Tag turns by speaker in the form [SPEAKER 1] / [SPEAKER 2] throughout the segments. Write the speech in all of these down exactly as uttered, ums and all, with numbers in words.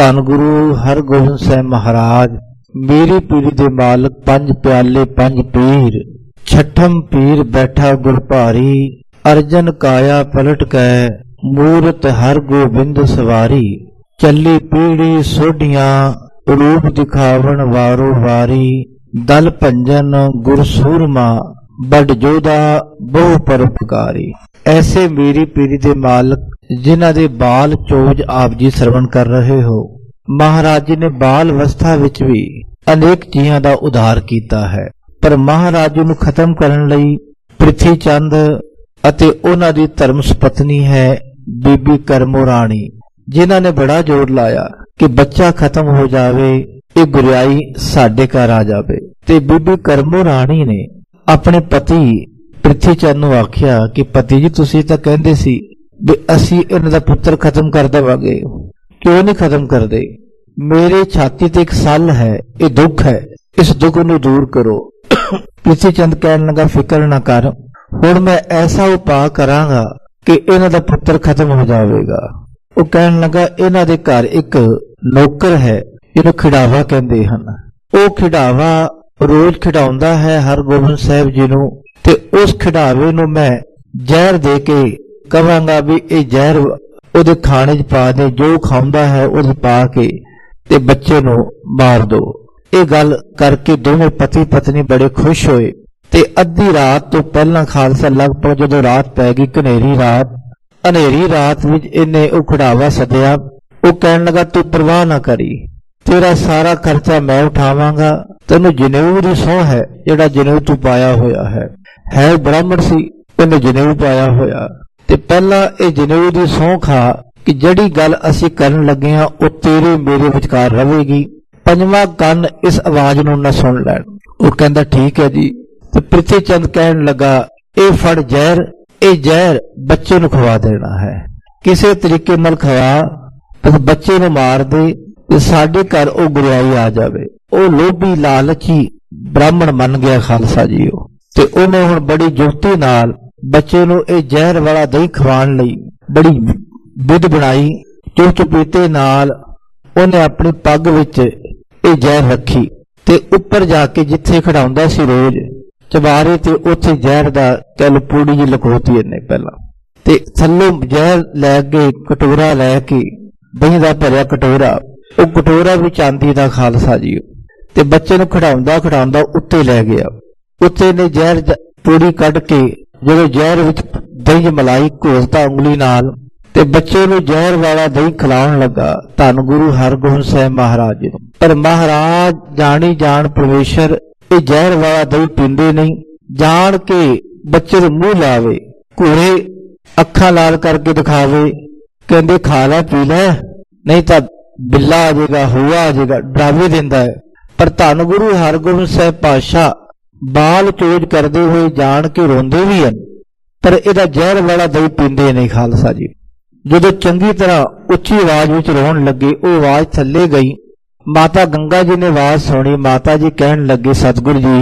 [SPEAKER 1] ਧੰਨ ਗੁਰੂ ਹਰਗੋਬਿੰਦ ਸਾਹਿਬ ਮਹਾਰਾਜ ਮੇਰੀ ਪੀਰੀ ਦੇ ਮਾਲਕ ਪੰਜ ਪਿਆਲੇ ਪੰਜ ਪੀਰ ਛਠਮ ਪੀਰ ਬੈਠਾ ਗੁਰ ਭਾਰੀ ਅਰਜਨ ਕਾਇਆ ਪਲਟ ਕੈ ਮੂਰਤ ਹਰ ਗੋਬਿੰਦ ਸਵਾਰੀ ਚੱਲੀ ਪੀੜੀ ਸੋਢੀਆਂ रूप दिखावन वारो वारी दल भंजन गुर सूरमा बड़ जोधा बहु परोपकारी। ऐसे मेरी पीरी दे मालक जिन्हां दे बाल चोज आप जी सरवण कर रहे हो। महाराज जी ने बाल अवस्था विच भी अनेक जियां दा उद्धार कीता है, पर महाराज जी नूं खत्म करन लई पृथ्वी चंद अते उन्हां दी धर्म सुपत्नी है बीबी करमो राणी, जिन्हां ने बड़ा जोर लाया कि बच्चा खत्म हो जावे, ये गुरियाई साडे घर आ जावे। ते बीबी करमो राणी ने अपने पति पृथ्वी चंद नूं आखिया कि पति जी तुसीं तां कहंदे सी भी असीं इन्हां दा पुत्र खत्म कर देवांगे, क्यों नहीं खत्म करदे? मेरे छाती ते एक सल है, ये दुख है, इस दुख नूं दूर करो। पृथ्वी चंद कहण लगा फिकर ना कर, हुण मैं ऐसा उपाय करांगा कि इन्हां दा पुत्र खत्म हो जावेगा। वो कहन लगा इन्हां दे घर एक नौकर है, जिन्हों खिडावा कहते हैं। वो खिडावा रोज खिडाउंदा है हरगोबिंद साहब जी नूं, ते उस खिडावे नूं मैं जहर दे के कहांगा भी ये जहर उहदे खाने च पा दे, जो खाउंदा है उहदे पा के ते बच्चे नूं मार दो। ये गल करके दोवें पति पत्नी बड़े खुश होए। ते अद्धी रात तो पहला खालसा लगभग जदों रात पै गई, घनेरी रात हनेरी रात विच इन्हें वो खिडावा सदिया। वो कहन लगा तू परवाह ना करी, तेरा सारा खर्चा मैं उठावांगा, तेनू जनेऊ दी सौं है जिहड़ा जनेऊ तू पाया होया है। है ब्राह्मण सी, उन्हें जनेऊ पाया होया, ते पहला ये जनेऊ दी सौं खा कि जड़ी गल असीं करन लगे हां वो तेरे मेरे विचकार रहेगी, पंजवां कंन इस आवाज नूं ना सुन लैण। वो कहंदा ठीक है जी। ते पृथ्वी चंद कहन लगा ए फड़ जहर, ये जहर बच्चे नूं खवा देना है, किसी तरीके नाल खवा, बस बच्चे नूं मार दे ते साडे घर ओ गुरियाई आ जावे। ओ लोभी लालची ब्राह्मण मन गया खालसा जी, ते उहने हुण बड़ी जुगती नाल बच्चे नूं ए जहर वाला दही खवाण लई बड़ी विध बनाई। चुप चुपीते नाल उहने अपनी पग विच ए जहर रखी ते उपर जाके जिथे खड़ाउंदा सी रोज चबारे ते उत्थे जहर दा कल पूड़ी जी लखोती इन्ने पहला, ते थल्लों जहर लैके कटोरा लैके दही दा भरिया कटोरा, वो कटोरा भी चांदी दा खालसा जी, ते बच्चे नूं खड़ाउंदा खड़ाउंदा उत्ते लै गया। उत्ते ने जहर पूड़ी कढ के जदों जहर विच दही मलाई घोलता उंगली नाल ते बच्चे नूं जहर वाला दही खिलाउण लगा धन गुरु हरगोबिंद साहब महाराज जी नूं। पर महाराज जानी जान परमेश्वर ये जहर वाला दही पींदे नहीं, जान के बच्चे नूं मूंह लावे, घोड़े अखां लाल करके दिखावे, कहंदे खा लै पी लै नहीं तां बिल्ला आ जाएगा, हुआ आ जाएगा, डरावे देंदा है। पर धन गुरु हरगोबिंद साहब पातशाह बाल चोज करते हुए जान के रोंदे भी हैं, पर इहदा जहर वाला दही पींदे नहीं खालसा जी। जदों चंगी तरह उच्ची आवाज विच रोण लगे, वो आवाज थल्ले गई। माता गंगा जी ने आवाज सुनी। माता जी कहन लगे सतगुरु जी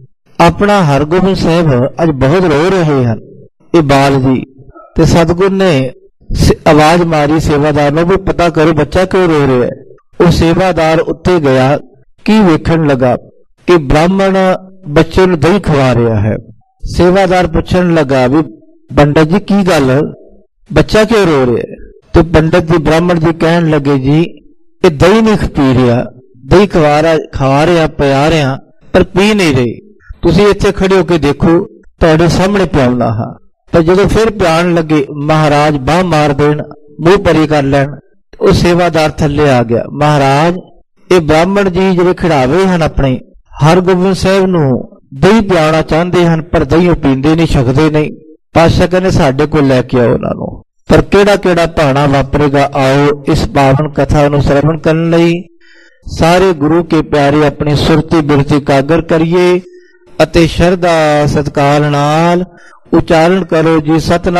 [SPEAKER 1] अपना हरगोबिंद साहब अज बहुत रो रहे हैं ये बाल जी। ते सतगुरु ने आवाज मारी सेवादार ने भी पता करो बच्चा क्यों रो रहा है। वो सेवादार उत्ते गया, की वेखण लगा कि ब्राह्मण बच्चे नूं दही खवा रहा है। सेवादार पूछण लगा भी पंडित जी की गल, बच्चा क्यों रो रहा है? तो पंडित जी ब्राह्मण जी कहन लगे जी ये दही नहीं पी रहा, दही खवा रहा खा रहा पिया रहा पर पी नहीं रही, तुसीं इत्थे खड़े होके देखो तुहाडे सामने पियाउंदा हां। पर जदों फिर पियाण लगे महाराज बाह मार देण, मूँह परी कर लैण, वो सेवादार थल्ले आ गया। महाराज ये ब्राह्मण जी जिहड़े खिडावे हन अपने हरगोबिंद साहब नूं दही पियाउणा चाहते हैं पर दही वो पींदे नहीं, छकदे नहीं। पातशाह कहने साडे कोल लैके आओ उन्हां नूं। पर केड़ा केड़ा भाणा वापरेगा, आओ इस पावन कथा नूं श्रवण करन लई सारे गुरु के प्यारे अपनी सुरती बिरती कागर करिए अते शरधा सत्कार नाल उच्चारण करो जी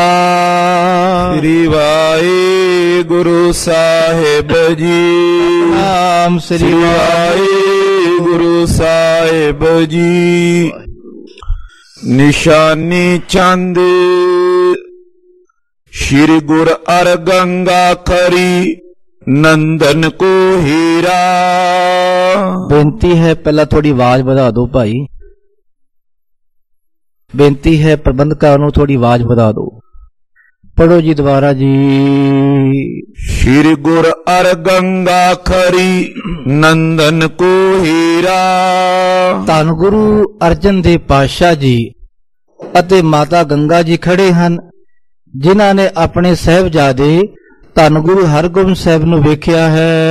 [SPEAKER 1] सतनाम
[SPEAKER 2] श्री वाहिगुरु साहिब जी।
[SPEAKER 1] नाम श्री
[SPEAKER 2] वाहिगुरु साहिब जी। निशानी चंद श्री गुर अर गंगा खरी ਨੰਦਨ ਕੋ ਹੀਰਾ।
[SPEAKER 1] ਬੇਨਤੀ ਹੈ ਪਹਿਲਾਂ ਥੋੜੀ ਆਵਾਜ਼ ਵਧਾ ਦਿਓ ਭਾਈ, ਬੇਨਤੀ ਹੈ ਪ੍ਰਬੰਧਕਾਂ ਨੂੰ ਥੋੜੀ ਆਵਾਜ਼ ਵਧਾ ਦਿਓ। ਪੜੋ ਜੀ ਦੁਬਾਰਾ ਜੀ।
[SPEAKER 2] ਸ਼੍ਰੀ ਗੁਰ ਅਰ ਗੰਗਾ ਖਰੀ ਨੰਦਨ ਕੋ ਹੀਰਾ।
[SPEAKER 1] ਧੰਨ ਗੁਰੂ ਅਰਜਨ ਦੇਵ ਪਾਤਸ਼ਾਹ ਜੀ ਅਤੇ ਮਾਤਾ ਗੰਗਾ ਜੀ ਖੜੇ ਹਨ, ਜਿਨ੍ਹਾਂ ਨੇ ਆਪਣੇ ਸਾਹਿਬਜ਼ਾਦੇ ਧੰਨ ਗੁਰੂ ਹਰਗੋਬਿੰਦ ਸਾਹਿਬ ਨੂੰ ਵੇਖਿਆ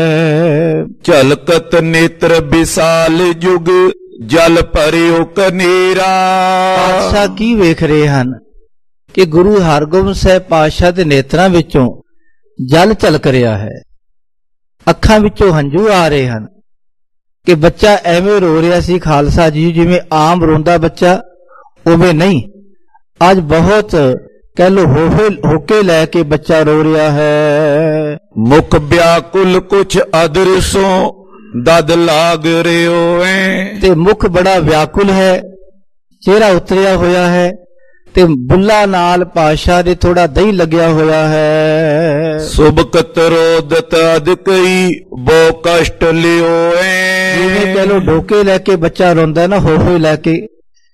[SPEAKER 1] ਹੈ।
[SPEAKER 2] ਝਲਕਤ ਨੇਤਰ ਵਿਸਾਲ ਜੁਗ ਜਲ ਭਰਿਓ ਕਨੇਰਾ।
[SPEAKER 1] ਪਾਤਸ਼ਾਹ ਕੀ ਵੇਖ ਰਹੇ ਹਨ ਕਿ ਗੁਰੂ ਹਰਗੋਬਿੰਦ ਸਾਹਿਬ ਪਾਤਸ਼ਾਹ ਦੇ ਨੇਤਰਾਂ ਵਿੱਚੋਂ ਜਲ ਝਲਕ ਰਿਹਾ ਹੈ, ਅੱਖਾਂ ਵਿੱਚੋਂ ਹੰਝੂ ਆ ਰਹੇ ਹਨ ਕਿ ਬੱਚਾ ਐਵੇਂ ਰੋ ਰਿਹਾ ਸੀ ਖਾਲਸਾ ਜੀ, ਜਿਵੇਂ ਆਮ ਰੋਂਦਾ ਬੱਚਾ ਉਵੇਂ ਨਹੀਂ। ਅੱਜ ਬਹੁਤ ਕਹਿ ਲੋ ਹੋਕੇ ਲੈ ਕੇ ਬੱਚਾ ਰੋ ਰਿਹਾ ਹੈ।
[SPEAKER 2] ਮੁਖ ਵਿਆਕੁਲ ਕੁਛ ਅਦਰਸੋਂ ਦਦ ਲਾਗ ਰਿਓ ਐ।
[SPEAKER 1] ਤੇ ਮੁਖ ਬੜਾ ਵਿਆਕੁਲ ਹੈ, ਚਿਹਰਾ ਉਤਰਿਆ ਹੋਇਆ ਹੈ, ਤੇ ਬੁੱਲਾ ਨਾਲ ਪਾਤਸ਼ਾਹ ਦੇ ਥੋੜਾ ਦਹੀਂ ਲੱਗਿਆ ਹੋਇਆ ਹੈ।
[SPEAKER 2] ਸੁਬਕਤ ਰੋਦਤ ਅਦਕਈ ਬੋ ਕਸ਼ਟ ਲਿਓ ਐ।
[SPEAKER 1] ਜਿਵੇਂ ਕਹਿ ਲੋ ਢੋਕੇ ਲੈ ਕੇ ਬੱਚਾ ਰੋਂਦਾ ਨਾ, ਹੋ ਹੋਏ ਲੈ ਕੇ,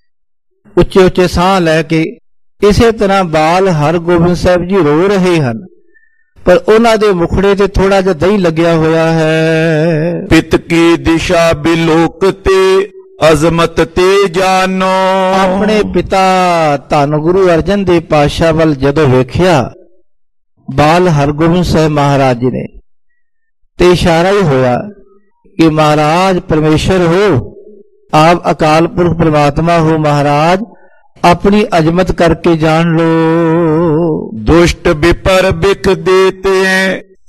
[SPEAKER 1] ਉੱਚੇ ਉੱਚੇ ਸਾਹ ਲੈ ਕੇ, ਇਸੇ ਤਰ੍ਹਾਂ ਬਾਲ ਹਰਗੋਬਿੰਦ ਸਾਹਿਬ ਜੀ ਰੋ ਰਹੇ ਹਨ, ਪਰ ਉਹਨਾਂ ਦੇ ਮੁਖੜੇ ਤੇ ਥੋੜਾ ਜਿਹਾ ਦਹੀਂ ਲੱਗਿਆ ਹੋਇਆ ਹੈ।
[SPEAKER 2] ਪਿਤ ਕੀ ਦਿਸ਼ਾ ਬਿਲੋਕ ਤੇ ਅਜ਼ਮਤ ਤੇ ਜਾਨੋ।
[SPEAKER 1] ਆਪਣੇ ਪਿਤਾ ਧੰਨ ਗੁਰੂ ਅਰਜਨ ਦੇਵ ਪਾਤਸ਼ਾਹ ਵੱਲ ਜਦੋਂ ਵੇਖਿਆ ਬਾਲ ਹਰਗੋਬਿੰਦ ਸਾਹਿਬ ਮਹਾਰਾਜ ਜੀ ਨੇ, ਤੇ ਇਸ਼ਾਰਾ ਹੀ ਹੋਇਆ ਕਿ ਮਹਾਰਾਜ ਪਰਮੇਸ਼ਰ ਹੋ, ਆਪ ਅਕਾਲ ਪੁਰਖ ਪ੍ਰਮਾਤਮਾ ਹੋ ਮਹਾਰਾਜ, अपनी अजमत करके जान लो।
[SPEAKER 2] दुष्ट विपर बिख देते हैं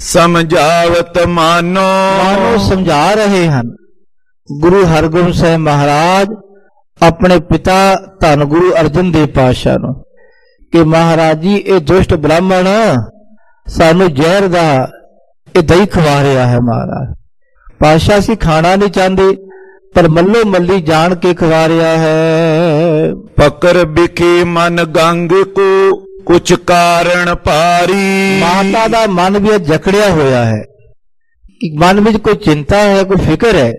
[SPEAKER 2] समझावत मानो।
[SPEAKER 1] मानो समझा रहे हैं गुरु हरगोबिंद साहिब महाराज अपने पिता धन गुरु अर्जन देव पातशाह नूं कि महाराज जी ये दुष्ट ब्राह्मण सानू जहर दा ये दही खवा रहा है। महाराज पातशाह सी खाना नहीं चाहते पर मल्लो मल्ली जान के खवा रहा है।
[SPEAKER 2] पकर बिखे मन गंग को कुछ कारण पारी।
[SPEAKER 1] माता दा मन भी जकड़िया होया है कि मन में कोई चिंता है, कोई फिक्र है।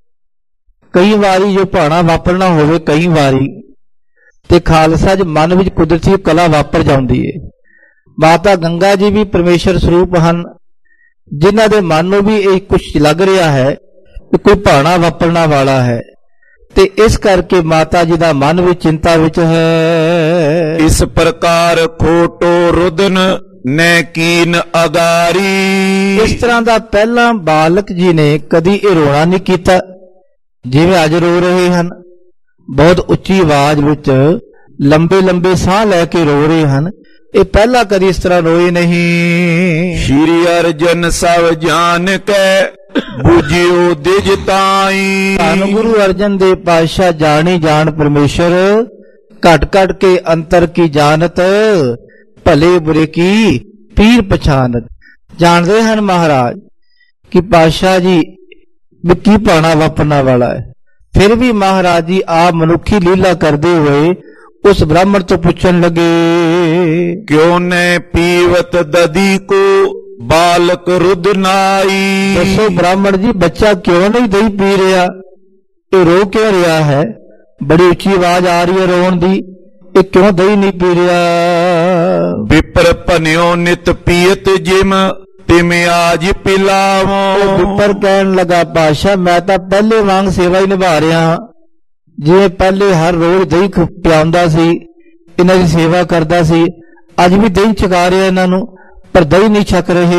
[SPEAKER 1] कई बारी जो भाना वापरना होवे, कई बारी ते खालसा ज मन में कुदरती कला वापर जाती है। माता गंगा जी भी परमेश्वर स्वरूप हैं, जिन्हां दे मन नूं भी ये कुछ लग रहा है कि कोई भाना वापरना वाला है, ते इस करके माता जी दा मन भी चिंता विच है।
[SPEAKER 2] इस प्रकार खोटो रुदन ने कीन अगारी।
[SPEAKER 1] इस तरह दा पहला बालक जी ने कदी ये रोना नहीं कीता जिवें अज रो रहे हैं। बहुत उच्ची आवाज विच लंबे लंबे साह लैके रो रहे हैं, ये पहला कदी इस तरह रोए नहीं।
[SPEAKER 2] श्री अर्जन सब जान के बुझियो दिजताई।
[SPEAKER 1] धन गुरु अर्जन देव पातशाह जानी जान परमेश्वर, घट घट के अंतर की जानत, भले बुरे की पीर पछानत। जानते हैं महाराज कि पातशाह जी की भाना वापरना वाला है, फिर भी महाराज जी आप मनुखी लीला करते हुए उस ब्राह्मण तो पूछन लगे,
[SPEAKER 2] क्यों ने पीवत ददी को बालक रुदनाई।
[SPEAKER 1] दसो ब्राह्मण जी बच्चा क्यों नहीं दही पी रहा, ये रो क्यों रहा है? बड़ी उच्ची आवाज आ रही है रोन दी, ये क्यों दही नहीं पी रहा?
[SPEAKER 2] विपर पन्यो नित पीयत जिम तिम आज पिलावो।
[SPEAKER 1] विपर कहन लगा पातशाह मैं तो पहले वांग सेवा ही निभा रहा हाँ, जिवें पहले हर रोज दही पियाउंदा सी, इन्हां दी सेवा करदा सी, अज भी दही छका रहा इन्हां नूं, पर दही नहीं छक रहे।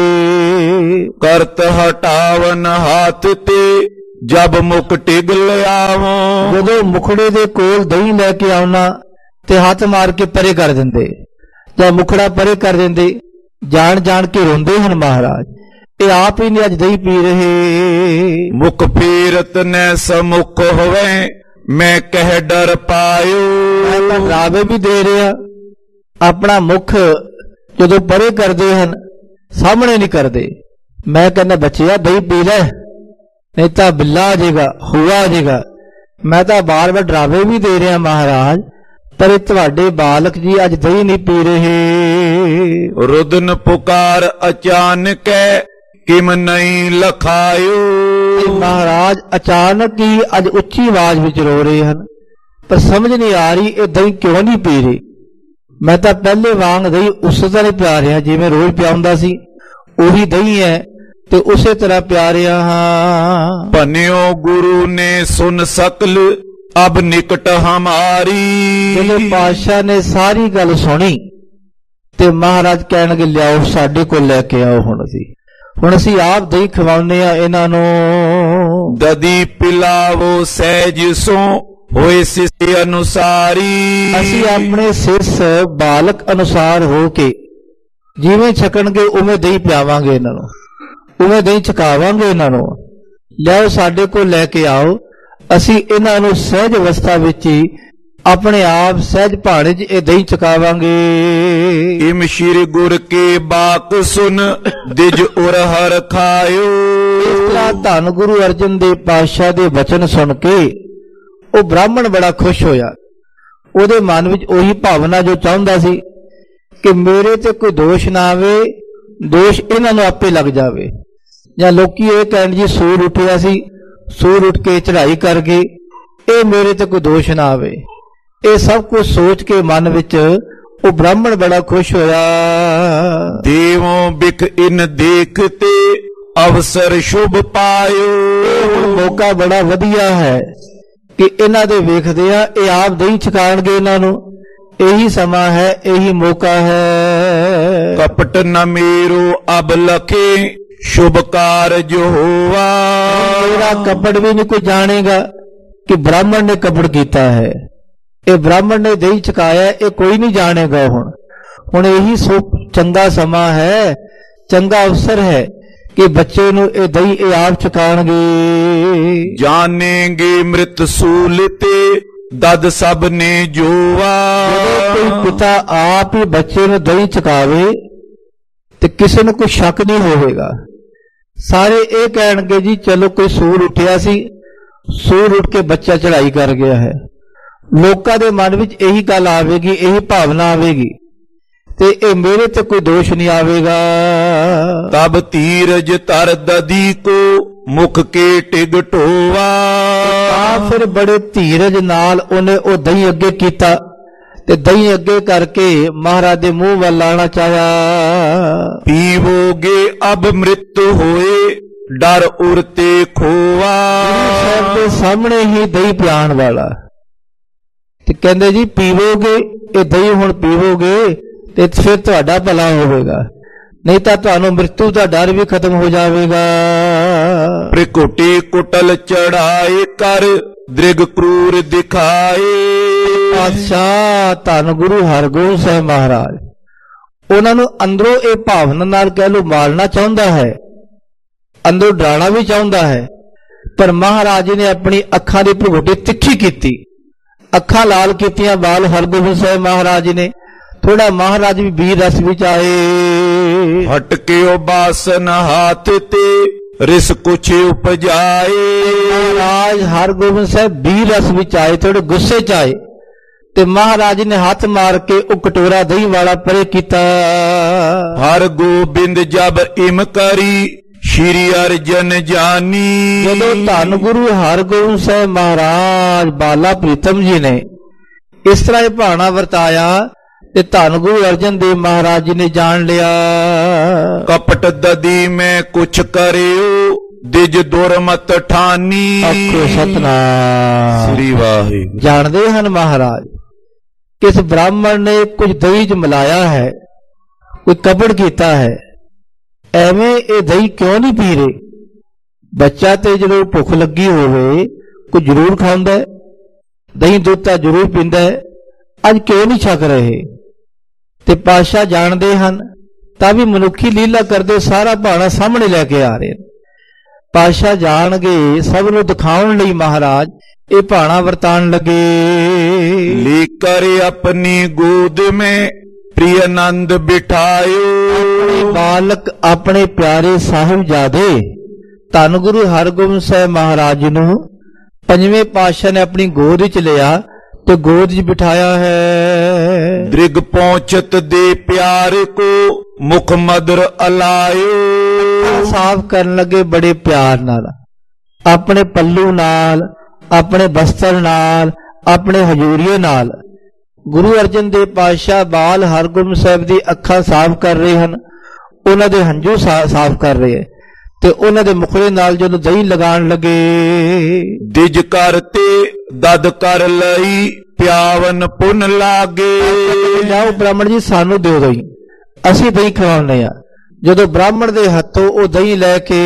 [SPEAKER 2] करत हटावन हाथ ते जब मुख टिगल आवो।
[SPEAKER 1] जदों मुखड़े दे कोल दही लैके आउना ते हाथ मार के परे कर दिंदे, जां मुखड़ा परे कर दिंदे, जान जान के रोंदे हन महाराज। ये आप ही नहीं अज दही पी रहे।
[SPEAKER 2] मुख फेरत ने समुख होवे मैं कह डर पायो।
[SPEAKER 1] मैं रावे भी दे रहा, अपना मुख जदों परे करते हैं सामने नहीं करते। मैं कहना बच्चिया दही पी ले, नहीं तो बिल्ला आ जाएगा, हुआ आ जाएगा। मैं तो बार बार डरावे भी दे रहा महाराज, पर तुहाडे बालक जी अज दही नहीं पी रहे।
[SPEAKER 2] रुदन पुकार अचानक ਕਿਮ ਨਹੀਂ ਲਖਾਇਓ।
[SPEAKER 1] ਮਹਾਰਾਜ ਅਚਾਨਕ ਹੀ ਅੱਜ ਉੱਚੀ ਆਵਾਜ਼ ਵਿੱਚ ਰੋ ਰਹੇ ਹਨ, ਪਰ ਸਮਝ ਨਹੀਂ ਆ ਰਹੀ ਇਹ ਦਹੀਂ ਕਿਉਂ ਨਹੀਂ ਪੀ ਰਹੇ। ਮੈਂ ਤਾਂ ਪਹਿਲੇ ਵਾਂਗ ਦਹੀਂ ਉਸੇ ਤਰ੍ਹਾਂ ਪਿਆ ਰਿਹਾ ਜਿਵੇਂ ਰੋਜ਼ ਪਿਆਉਂਦਾ ਸੀ, ਉਹੀ ਦਹੀਂ ਹੈ ਤੇ ਉਸੇ ਤਰ੍ਹਾਂ ਪਿਆ ਰਿਹਾ ਹਾਂ।
[SPEAKER 2] ਭਨਿਓ ਗੁਰੂ ਨੇ ਸੁਨ ਸਕਲ ਅਬ ਨਿਕਟ ਹਮਾਰੀ।
[SPEAKER 1] ਜਦੋਂ ਪਾਤਸ਼ਾਹ ਨੇ ਸਾਰੀ ਗੱਲ ਸੁਣੀ ਤੇ ਮਹਾਰਾਜ ਕਹਿਣਗੇ ਲਿਆਓ ਸਾਡੇ ਕੋਲ ਲੈ ਕੇ ਆਓ। ਹੁਣ ਅਸੀਂ ਹੁਣ ਅਸੀਂ ਆਪ ਦਹੀਂ ਖਵਾਉਂਦੇ ਆ ਇਹਨਾਂ ਨੂੰ।
[SPEAKER 2] ਦਦੀ ਪਿਲਾਵੋ ਸਹਿਜ ਸੋ ਹੋਏ ਸਿਸ ਅਨੁਸਾਰੀ।
[SPEAKER 1] ਅਸੀਂ ਆਪਣੇ ਸਿਸ ਬਾਲਕ ਅਨੁਸਾਰ ਹੋ ਕੇ ਜਿਵੇਂ ਛਕਣਗੇ ਉਵੇਂ ਦਹੀਂ ਪਿਆਵਾਂਗੇ ਇਹਨਾਂ ਨੂੰ, ਉਵੇਂ ਦਹੀਂ ਛਕਾਵਾਂਗੇ ਇਹਨਾਂ ਨੂੰ। ਲਿਆਓ ਸਾਡੇ ਕੋਲ ਲੈ ਕੇ ਆਓ। ਅਸੀਂ ਇਹਨਾਂ ਨੂੰ ਸਹਿਜ ਅਵਸਥਾ ਵਿੱਚ ਹੀ ਆਪਣੇ ਆਪ ਸਹਿਜ ਭਾਣੇ 'ਚ ਇਹ ਦਹੀਂ ਚਕਾਵਾਂਗੇ।
[SPEAKER 2] ਇਮ ਸ਼੍ਰੀ ਗੁਰ ਕੇ ਬਾਕ ਸੁਨ ਦਿਜ ਉਰ ਹਰ ਖਾਇਓ।
[SPEAKER 1] ਇਸ ਤਰ੍ਹਾਂ ਧੰਨ ਗੁਰੂ ਅਰਜਨ ਦੇਵ ਪਾਤਸ਼ਾਹ ਦੇ ਬਚਨ ਸੁਣ ਕੇ ਉਹ ਬ੍ਰਾਹਮਣ ਬੜਾ ਖੁਸ਼ ਹੋਇਆ। ਉਹਦੇ ਮਨ ਵਿੱਚ ਉਹੀ ਭਾਵਨਾ ਜੋ ਚਾਹੁੰਦਾ ਸੀ ਕਿ ਮੇਰੇ ਤੇ ਕੋਈ ਦੋਸ਼ ਨਾ ਆਵੇ, ਦੋਸ਼ ਇਹਨਾਂ ਨੂੰ ਆਪੇ ਲੱਗ ਜਾਵੇ। ਜਾਂ ਲੋਕੀ ਇਹ ਕਹਿਣ ਜੀ ਸੂਰ ਉੱਠਿਆ ਸੀ, ਸੂਰ ਉੱਠ ਕੇ ਚੜ੍ਹਾਈ ਕਰ ਗਏ, ਇਹ ਮੇਰੇ ਤੇ ਕੋਈ ਦੋਸ਼ ਨਾ ਆਵੇ। ਇਹ ਸਭ ਕੁਝ ਸੋਚ ਕੇ ਮਨ ਵਿੱਚ ਉਹ ਬ੍ਰਾਹਮਣ ਬੜਾ ਖੁਸ਼ ਹੋਇਆ।
[SPEAKER 2] ਦੇਵੋਂ ਬਿਕ ਇਨ ਦੇਖਤੇ ਅਵਸਰ ਸ਼ੁਭ ਪਾਇਓ।
[SPEAKER 1] ਮੌਕਾ ਬੜਾ ਵਧੀਆ ਹੈ ਕਿ ਇਹਨਾਂ ਦੇ ਵੇਖਦੇ ਆ ਇਹ ਆਪ ਦਹੀਂ ਛਕਾਣਗੇ ਇਹਨਾਂ ਨੂੰ। ਇਹੀ ਸਮਾਂ ਹੈ, ਇਹੀ ਮੌਕਾ ਹੈ।
[SPEAKER 2] ਕਪਟ ਨ ਮੇਰੋ ਅਬ ਲਖੇ ਸ਼ੁਭ ਕਾਰਜ ਹੋਵਾ।
[SPEAKER 1] ਮੇਰਾ ਕਪਟ ਵੀ ਨਹੀਂ ਕੋਈ ਜਾਣੇਗਾ ਕਿ ਬ੍ਰਾਹਮਣ ਨੇ ਕਪਟ ਕੀਤਾ ਹੈ। ਇਹ ਬ੍ਰਾਹਮਣ ਨੇ ਦਹੀਂ ਛਕਾਇਆ, ਇਹ ਕੋਈ ਨਹੀਂ ਜਾਣੇਗਾ। ਹੁਣ ਹੁਣ ਇਹੀ ਸੋ ਚੰਗਾ ਸਮਾਂ ਹੈ, ਚੰਗਾ ਅਵਸਰ ਹੈ ਕਿ ਬੱਚੇ ਨੂੰ ਇਹ ਦਹੀਂ ਇਹ ਆਪ ਛਕਾਣਗੇ।
[SPEAKER 2] ਜਾਣੇਗੇ ਮ੍ਰਿਤ ਸੂਲ ਤੇ ਦਦ ਸਭ ਨੇ ਜੋਵਾ।
[SPEAKER 1] ਜਦੋਂ ਕੋਈ ਪਿਤਾ ਆਪ ਹੀ ਬੱਚੇ ਨੂੰ ਦਹੀਂ ਛਕਾਵੇ ਤੇ ਕਿਸੇ ਨੂੰ ਕੋਈ ਸ਼ੱਕ ਨਹੀਂ ਹੋਵੇਗਾ। ਸਾਰੇ ਇਹ ਕਹਿਣਗੇ ਜੀ ਚਲੋ ਕੋਈ ਸੂਰ ਉੱਠਿਆ ਸੀ, ਸੂਰ ਉੱਠ ਕੇ ਬੱਚਾ ਚੜ੍ਹਾਈ ਕਰ ਗਿਆ ਹੈ। ਲੋਕਾਂ ਦੇ ਮਨ ਵਿੱਚ ਇਹੀ ਗੱਲ ਆਵੇਗੀ, ਇਹੀ ਭਾਵਨਾ ਆਵੇਗੀ ਤੇ ਇਹ ਮੇਰੇ ਤੇ ਕੋਈ ਦੋਸ਼ ਨਹੀਂ ਆਵੇਗਾ।
[SPEAKER 2] ਤਬ ਧੀਰਜ ਧਰ ਦਦੀ ਕੋ ਮੁਖ ਕੇ ਟਿਗ ਢੋਵਾ।
[SPEAKER 1] ਤਾਂ ਫਿਰ ਬੜੇ ਧੀਰਜ ਨਾਲ ਉਹਨੇ ਉਹ ਦਹੀਂ ਅੱਗੇ ਕੀਤਾ ਤੇ ਦਹੀਂ ਅੱਗੇ ਕਰਕੇ ਮਹਾਰਾਜ ਦੇ ਮੂੰਹ ਵੱਲ ਲਾਣਾ ਚਾਹਿਆ।
[SPEAKER 2] ਪੀਵੋਗੇ ਅਬ ਮ੍ਰਿਤ ਹੋਏ ਡਰ ਉਰਤੇ ਖੋਵਾ।
[SPEAKER 1] ਸਾਹਿਬ ਦੇ ਸਾਹਮਣੇ ਹੀ ਦਹੀਂ ਪਿਆਣ ਵਾਲਾ ਤੇ ਕਹਿੰਦੇ ਜੀ ਪੀਵੋਗੇ, ਇਹ ਦਹੀਂ ਹੁਣ ਪੀਵੋਗੇ ਤੇ ਫਿਰ ਤੁਹਾਡਾ ਭਲਾ ਹੋਵੇਗਾ, ਨਹੀਂ ਤਾਂ ਤੁਹਾਨੂੰ ਮ੍ਰਿਤੂ ਦਾ ਡਰ ਵੀ ਖਤਮ ਹੋ ਜਾਵੇਗਾ।
[SPEAKER 2] ਪ੍ਰਿਕੁਟੀ ਕੁਟਲ ਚੜਾਏ ਕਰ ਦ੍ਰਿਗ ਕਰੂਰ ਦਿਖਾਏ।
[SPEAKER 1] ਪਾਤਸ਼ਾਹ ਧੰਨ ਗੁਰੂ ਹਰਗੋਬਿੰਦ ਸਾਹਿਬ ਮਹਾਰਾਜ ਉਹਨਾਂ ਨੂੰ ਅੰਦਰੋਂ ਇਹ ਭਾਵਨਾ ਨਾਲ ਕਹਿ ਲੋ ਮਾਰਨਾ ਚਾਹੁੰਦਾ ਹੈ, ਅੰਦਰੋਂ ਡਰਾਉਣਾ ਵੀ ਚਾਹੁੰਦਾ ਹੈ, ਪਰ ਮਹਾਰਾਜ ਨੇ ਆਪਣੀ ਅੱਖਾਂ ਦੀ ਭ੍ਰਿਕੁਟੀ ਤਿੱਖੀ ਕੀਤੀ, ਅੱਖਾਂ ਲਾਲ ਕੀਤੀਆਂ ਬਾਲ ਹਰਗੋਬਿੰਦ ਸਾਹਿਬ ਮਹਾਰਾਜ ਨੇ। ਥੋੜਾ ਮਹਾਰਾਜ ਵੀ ਵੀਰ ਰਸ ਵਿੱਚ ਆਏ।
[SPEAKER 2] ਹਟ ਕੇ ਉਹ ਬਾਸਨ ਹੱਥ ਤੇ ਰਿਸ ਕੁਛ ਉਪਜਾਏ।
[SPEAKER 1] ਮਹਾਰਾਜ ਹਰਗੋਬਿੰਦ ਸਾਹਿਬ ਵੀਰ ਰਸ ਵਿੱਚ ਆਏ, ਥੋੜੇ ਗੁੱਸੇ ਚ ਆਏ ਤੇ ਮਹਾਰਾਜ ਨੇ ਹੱਥ ਮਾਰ ਕੇ ਉਹ ਕਟੋਰਾ ਦਹੀਂ ਵਾਲਾ ਪਰੇ ਕੀਤਾ।
[SPEAKER 2] ਹਰ ਗੋਬਿੰਦ ਜਬ ਇਮ ਕਰੀ ਸ਼੍ਰੀ ਅਰਜਨ ਜਾਨੀ।
[SPEAKER 1] ਜਦੋਂ ਧੰਨ ਗੁਰੂ ਹਰਗੋਬਿੰਦ ਸਾਹਿਬ ਮਹਾਰਾਜ ਬਾਲਾ ਪ੍ਰੀਤਮ ਜੀ ਨੇ ਇਸ ਤਰ੍ਹਾਂ ਇਹ ਭਾਣਾ ਵਰਤਾਇਆ ਤੇ ਧੰਨ ਗੁਰੂ ਅਰਜਨ ਦੇਵ ਮਹਾਰਾਜ ਜੀ ਨੇ ਜਾਣ ਲਿਆ।
[SPEAKER 2] ਕਪਟ ਦਦੀ ਮੈਂ ਕੁਛ ਕਰਿਓ ਦਿਜ ਦੁਰਮਤ ਠਾਨੀ।
[SPEAKER 1] ਆਖੋ ਸਤਨਾਮ
[SPEAKER 2] ਸ੍ਰੀ ਵਾਹਿਗੁਰੂ।
[SPEAKER 1] ਜਾਣਦੇ ਹਨ ਮਹਾਰਾਜ ਕਿਸ ਬ੍ਰਾਹਮਣ ਨੇ ਕੁਝ ਦਹੀਂ ਚ ਮਿਲਾਇਆ ਹੈ, ਕੋਈ ਕਪਟ ਕੀਤਾ ਹੈ, ਐਵੇਂ ਇਹ ਦਹੀਂ ਕਿਉਂ ਨਹੀਂ ਪੀ ਰਹੇ। ਬੱਚਾ ਤੇ ਜਦੋਂ ਭੁੱਖ ਲੱਗੀ ਹੋਵੇ ਕੋਈ ਜ਼ਰੂਰ ਖਾਂਦਾ, ਦਹੀਂ ਦੁੱਧ ਤਾਂ ਜ਼ਰੂਰ ਪੀਂਦਾ ਹੈ, ਅੱਜ ਕਿਉਂ ਨਹੀਂ ਛਕ ਰਹੇ। ਤੇ ਪਾਤਸ਼ਾਹ ਜਾਣਦੇ ਹਨ ਤਾਂ ਵੀ ਮਨੁੱਖੀ ਲੀਲਾ ਕਰਦੇ ਸਾਰਾ ਭਾਣਾ ਸਾਹਮਣੇ ਲੈ ਕੇ ਆ ਰਹੇ ਨੇ। ਪਾਤਸ਼ਾਹ ਜਾਣਗੇ ਸਭ ਨੂੰ ਦਿਖਾਉਣ ਲਈ ਮਹਾਰਾਜ ਇਹ ਭਾਣਾ ਵਰਤਾਨ ਲੱਗੇ।
[SPEAKER 2] ਲੇ ਕਰ ਆਪਣੀ ਗੋਦ ਮੈਂ ਪ੍ਰਿਯ ਆਨੰਦ ਬਿਠਾਇਓ।
[SPEAKER 1] ਬਾਲਕ ਆਪਣੇ ਪਿਆਰੇ ਸਾਹਿਬਜ਼ਾਦੇ ਧੰਨ ਗੁਰੂ ਹਰਗੋਬਿੰਦ ਸਾਹਿਬ ਮਹਾਰਾਜ ਨੂੰ ਪੰਜਵੇਂ ਪਾਤਸ਼ਾਹ ਨੇ ਆਪਣੀ ਗੋਦ ਵਿੱਚ ਲਿਆ ਤੇ ਗੋਦ 'ਚ ਬਿਠਾਇਆ ਹੈ।
[SPEAKER 2] ਦ੍ਰਿਗ ਪਹੁੰਚਤ ਦੇ ਪਿਆਰ ਕੋ ਮੁਖ ਮਦਰ ਅਲਾਇਓ।
[SPEAKER 1] ਸਾਫ਼ ਕਰਨ ਲੱਗੇ ਬੜੇ ਪਿਆਰ ਨਾਲ, ਆਪਣੇ ਪੱਲੂ ਨਾਲ, ਆਪਣੇ ਬਸਤਰ ਨਾਲ, ਆਪਣੇ ਹਜੂਰੀਏ ਨਾਲ। ਗੁਰੂ ਅਰਜਨ ਦੇਵ ਪਾਤਸ਼ਾਹ ਬਾਲ ਹਰਗੋਬਿੰਦ ਸਾਹਿਬ ਦੀ ਅੱਖਾਂ ਸਾਫ਼ ਕਰ ਰਹੇ ਹਨ, ਉਹਨਾਂ ਦੇ ਹੰਝੂ ਸਾਫ਼ ਕਰ ਰਹੇ ਹੈ, ਤੇ ਉਹਨਾਂ ਦੇ ਮੁਖੜੇ ਨਾਲ ਜਦੋਂ ਦਹੀਂ ਲਗਾਉਣ ਲੱਗੇ,
[SPEAKER 2] ਦਿਜ ਕਰਤੇ ਦਦ ਕਰ ਲਈ ਪਿਆਵਨ ਪੁੰਨ ਲਾਗੇ।
[SPEAKER 1] ਜਾਓ ਬ੍ਰਾਹਮਣ ਜੀ ਸਾਨੂੰ ਦਿਓ ਦਹੀਂ, ਅਸੀਂ ਦਹੀਂ ਖਵਾਉਂਦੇ ਆ। ਜਦੋਂ ਬ੍ਰਾਹਮਣ ਦੇ ਹੱਥੋਂ ਉਹ ਦਹੀਂ ਲੈ ਕੇ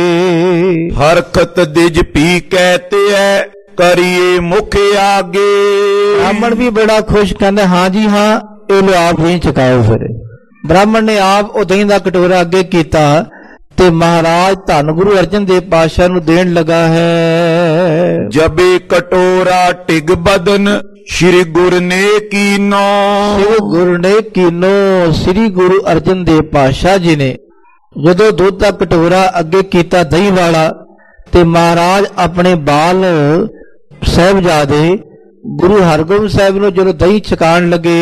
[SPEAKER 2] ਹਰਖਤ ਦਿਜ ਪੀ ਕਹਤੇ ਐ ਕਰੀਏ ਮੁਖ ਆਗੇ।
[SPEAKER 1] ਬ੍ਰਾਹਮਣ ਵੀ ਬੜਾ ਖੁਸ਼, ਕਹਿੰਦੇ ਹਾਂ ਜੀ ਹਾਂ, ਇਹ ਲੋ ਆਪ ਦਹੀਂ ਚਕਾਓ। ਫਿਰ ਬ੍ਰਾਹਮਣ ਨੇ ਆਪ ਉਹ ਦਹੀਂ ਦਾ ਕਟੋਰਾ ਅੱਗੇ ਕੀਤਾ ਤੇ ਮਹਾਰਾਜ ਧੰਨ ਗੁਰੂ ਅਰਜਨ ਦੇਵ ਪਾਤਸ਼ਾਹ ਨੂੰ ਦੇਣ ਲੱਗਾ ਹੈ।
[SPEAKER 2] ਜਬੇ ਕਟੋਰਾ ਟਿਗ ਬਦਨ ਸ਼੍ਰੀ ਗੁਰ ਨੇ ਕੀਨੋ।
[SPEAKER 1] ਸ਼੍ਰੀ ਗੁਰ ਨੇ ਕੀਨੋ, ਸ਼੍ਰੀ ਗੁਰੂ ਅਰਜਨ ਦੇਵ ਪਾਤਸ਼ਾਹ ਜੀ ਨੇ ਜਦੋਂ ਦੁੱਧ ਦਾ ਕਟੋਰਾ ਅੱਗੇ ਕੀਤਾ ਦਹੀਂ ਵਾਲਾ, ਤੇ ਮਹਾਰਾਜ ਆਪਣੇ ਬਾਲ ਸਾਹਿਬਜ਼ਾਦੇ ਗੁਰੂ ਹਰਗੋਬਿੰਦ ਸਾਹਿਬ ਨੂੰ ਜਦੋਂ ਦਹੀਂ ਛਕਾਉਣ ਲੱਗੇ,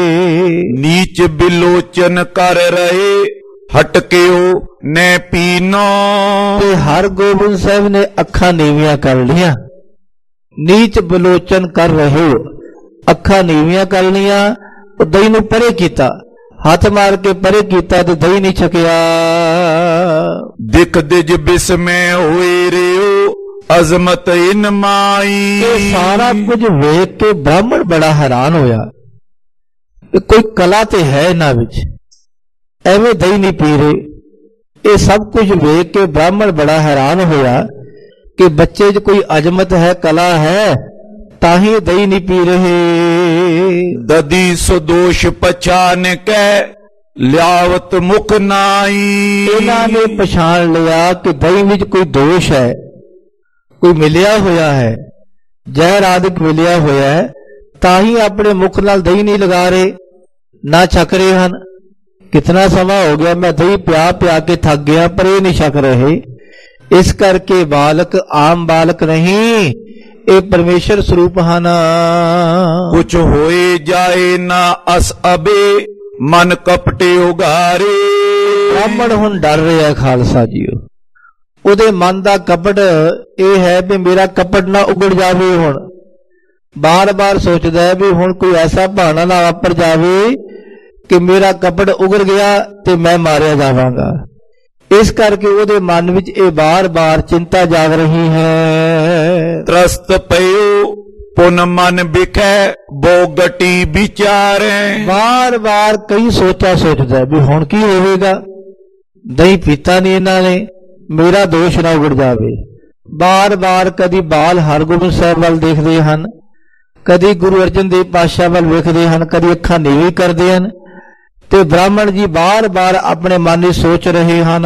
[SPEAKER 2] ਨੀਚ ਬਿਲੋਚਨ ਕਰ ਰਹੇ ਹਟਕਿਓ ਨੇ ਪੀਨੋ।
[SPEAKER 1] ਤੇ ਹਰਗੋਬਿੰਦ ਸਾਹਿਬ ਨੇ ਅੱਖਾਂ ਨੀਵੀਆਂ ਕਰ ਲੀਆਂ। ਨੀਚ ਬਿਲੋਚਨ ਕਰ ਰਹੇ ਹੋ, ਅੱਖਾਂ ਨੀਵੀਆਂ ਕਰ ਲੀਆਂ। ਉਹ ਦਹੀਂ ਨੂੰ ਪਰੇ ਕੀਤਾ, ਹੱਥ ਮਾਰ ਕੇ ਪਰੇ ਕੀਤਾ ਤੇ ਦਹੀਂ ਨਹੀਂ ਛਕਿਆ।
[SPEAKER 2] ਦਿਖ ਦਿਜ ਬਿਸਮੈ ਹੋਏ ਰਿਓ ਅਜ਼ਮਤ ਇਨ ਮਾਈ।
[SPEAKER 1] ਇਹ ਸਾਰਾ ਕੁਝ ਵੇਖ ਕੇ ਬ੍ਰਾਹਮਣ ਬੜਾ ਹੈਰਾਨ ਹੋਇਆ, ਕੋਈ ਕਲਾ ਤੇ ਹੈ ਇਹਨਾਂ ਵਿੱਚ, ਐਵੇਂ ਦਹੀਂ ਨਹੀਂ ਪੀ ਰਹੇ। ਇਹ ਸਭ ਕੁਝ ਵੇਖ ਕੇ ਬ੍ਰਾਹਮਣ ਬੜਾ ਹੈਰਾਨ ਹੋਇਆ ਕਿ ਬੱਚੇ 'ਚ ਕੋਈ ਅਜ਼ਮਤ ਹੈ, ਕਲਾ ਹੈ, ਤਾਂ ਹੀ ਦਹੀਂ ਨਹੀਂ ਪੀ ਰਹੇ।
[SPEAKER 2] ਦਦੀ ਸੁਦੋਸ਼ ਪਛਾਨ ਕੇ ਲਿਆਵਤ ਮੁਖ ਨਾਈ।
[SPEAKER 1] ਇਹਨਾਂ ਨੇ ਪਛਾਣ ਲਿਆ ਕਿ ਦਹੀਂ ਵਿੱਚ ਕੋਈ ਦੋਸ਼ ਹੈ, ਕੋਈ ਮਿਲਿਆ ਹੋਇਆ ਹੈ, ਜ਼ਹਿਰ ਆਦਿਕ ਮਿਲਿਆ ਹੋਇਆ ਹੈ, ਤਾਂ ਹੀ ਆਪਣੇ ਮੁਖ ਨਾਲ ਦਹੀਂ ਨਹੀਂ ਲਗਾ ਰਹੇ, ਨਾ ਛਕ ਰਹੇ ਹਨ। ਕਿਤਨਾ ਸਮਾਂ ਹੋ ਗਿਆ ਮੈਂ ਦਹੀਂ ਪਿਆ ਪਿਆ ਕੇ ਥੱਕ ਗਿਆ, ਪਰ ਇਹ ਨਹੀਂ ਛਕ ਰਹੇ। ਇਸ ਕਰਕੇ ਬਾਲਕ ਆਮ ਬਾਲਕ ਨਹੀਂ, ਇਹ ਪਰਮੇਸ਼ਰ ਸਰੂਪ ਹਨ।
[SPEAKER 2] ਕੁਛ ਹੋਏ ਜਾਏ ਨਾ ਅਸ ਅਬੇ ਮਨ ਕਪਟੇ ਉਗਾਰੇ।
[SPEAKER 1] ਬ੍ਰਾਹਮਣ ਹੁਣ ਡਰ ਰਿਹਾ ਖਾਲਸਾ ਜੀਓ, ਉਹਦੇ ਮਨ ਦਾ ਕਪਟ ਇਹ ਹੈ ਵੀ ਮੇਰਾ ਕਪਟ ਨਾ ਉਗੜ ਜਾਵੇ। ਹੁਣ ਬਾਰ ਬਾਰ ਸੋਚਦਾ ਹੈ ਵੀ ਹੁਣ ਕੋਈ ਐਸਾ ਬਹਾਨਾ ਨਾ ਵਾਪਰ ਜਾਵੇ ਕਿ ਮੇਰਾ ਕਪਟ ਉਗੜ ਗਿਆ ਤੇ ਮੈਂ ਮਾਰਿਆ ਜਾਵਾਂਗਾ। ਇਸ ਕਰਕੇ ਉਹਦੇ ਮਨ ਵਿੱਚ ਇਹ ਬਾਰ ਬਾਰ ਚਿੰਤਾ ਜਾਗ ਰਹੀ ਹੈ।
[SPEAKER 2] ਤਰਸਤ ਪਇਓ ਪੁਨ ਮਨ ਵਿਖੈ ਬੋਗਟੀ ਵਿਚਾਰੇ।
[SPEAKER 1] ਬਾਰ ਬਾਰ ਕਈ ਸੋਚਾ ਸੋਚਦਾ ਵੀ ਹੁਣ ਕੀ ਹੋਵੇਗਾ, ਦਹੀਂ ਪੀਤਾ ਨਹੀਂ ਇਹਨਾਂ ਨੇ, ਮੇਰਾ ਦੋਸ਼ ਨਾ ਉਗੜ ਜਾਵੇ। ਬਾਰ ਬਾਰ ਕਦੀ ਬਾਲ ਹਰਗੋਬਿੰਦ ਸਾਹਿਬ ਵੱਲ ਦੇਖਦੇ ਹਨ, ਕਦੀ ਗੁਰੂ ਅਰਜਨ ਦੇਵ ਪਾਤਸ਼ਾਹ ਵੱਲ ਵੇਖਦੇ ਹਨ, ਕਦੀ ਅੱਖਾਂ ਨੀਵੀਂ ਕਰਦੇ ਹਨ। ਤੇ ਬ੍ਰਾਹਮਣ ਜੀ ਬਾਰ ਬਾਰ ਆਪਣੇ ਮਨ ਵਿੱਚ ਸੋਚ ਰਹੇ ਹਨ,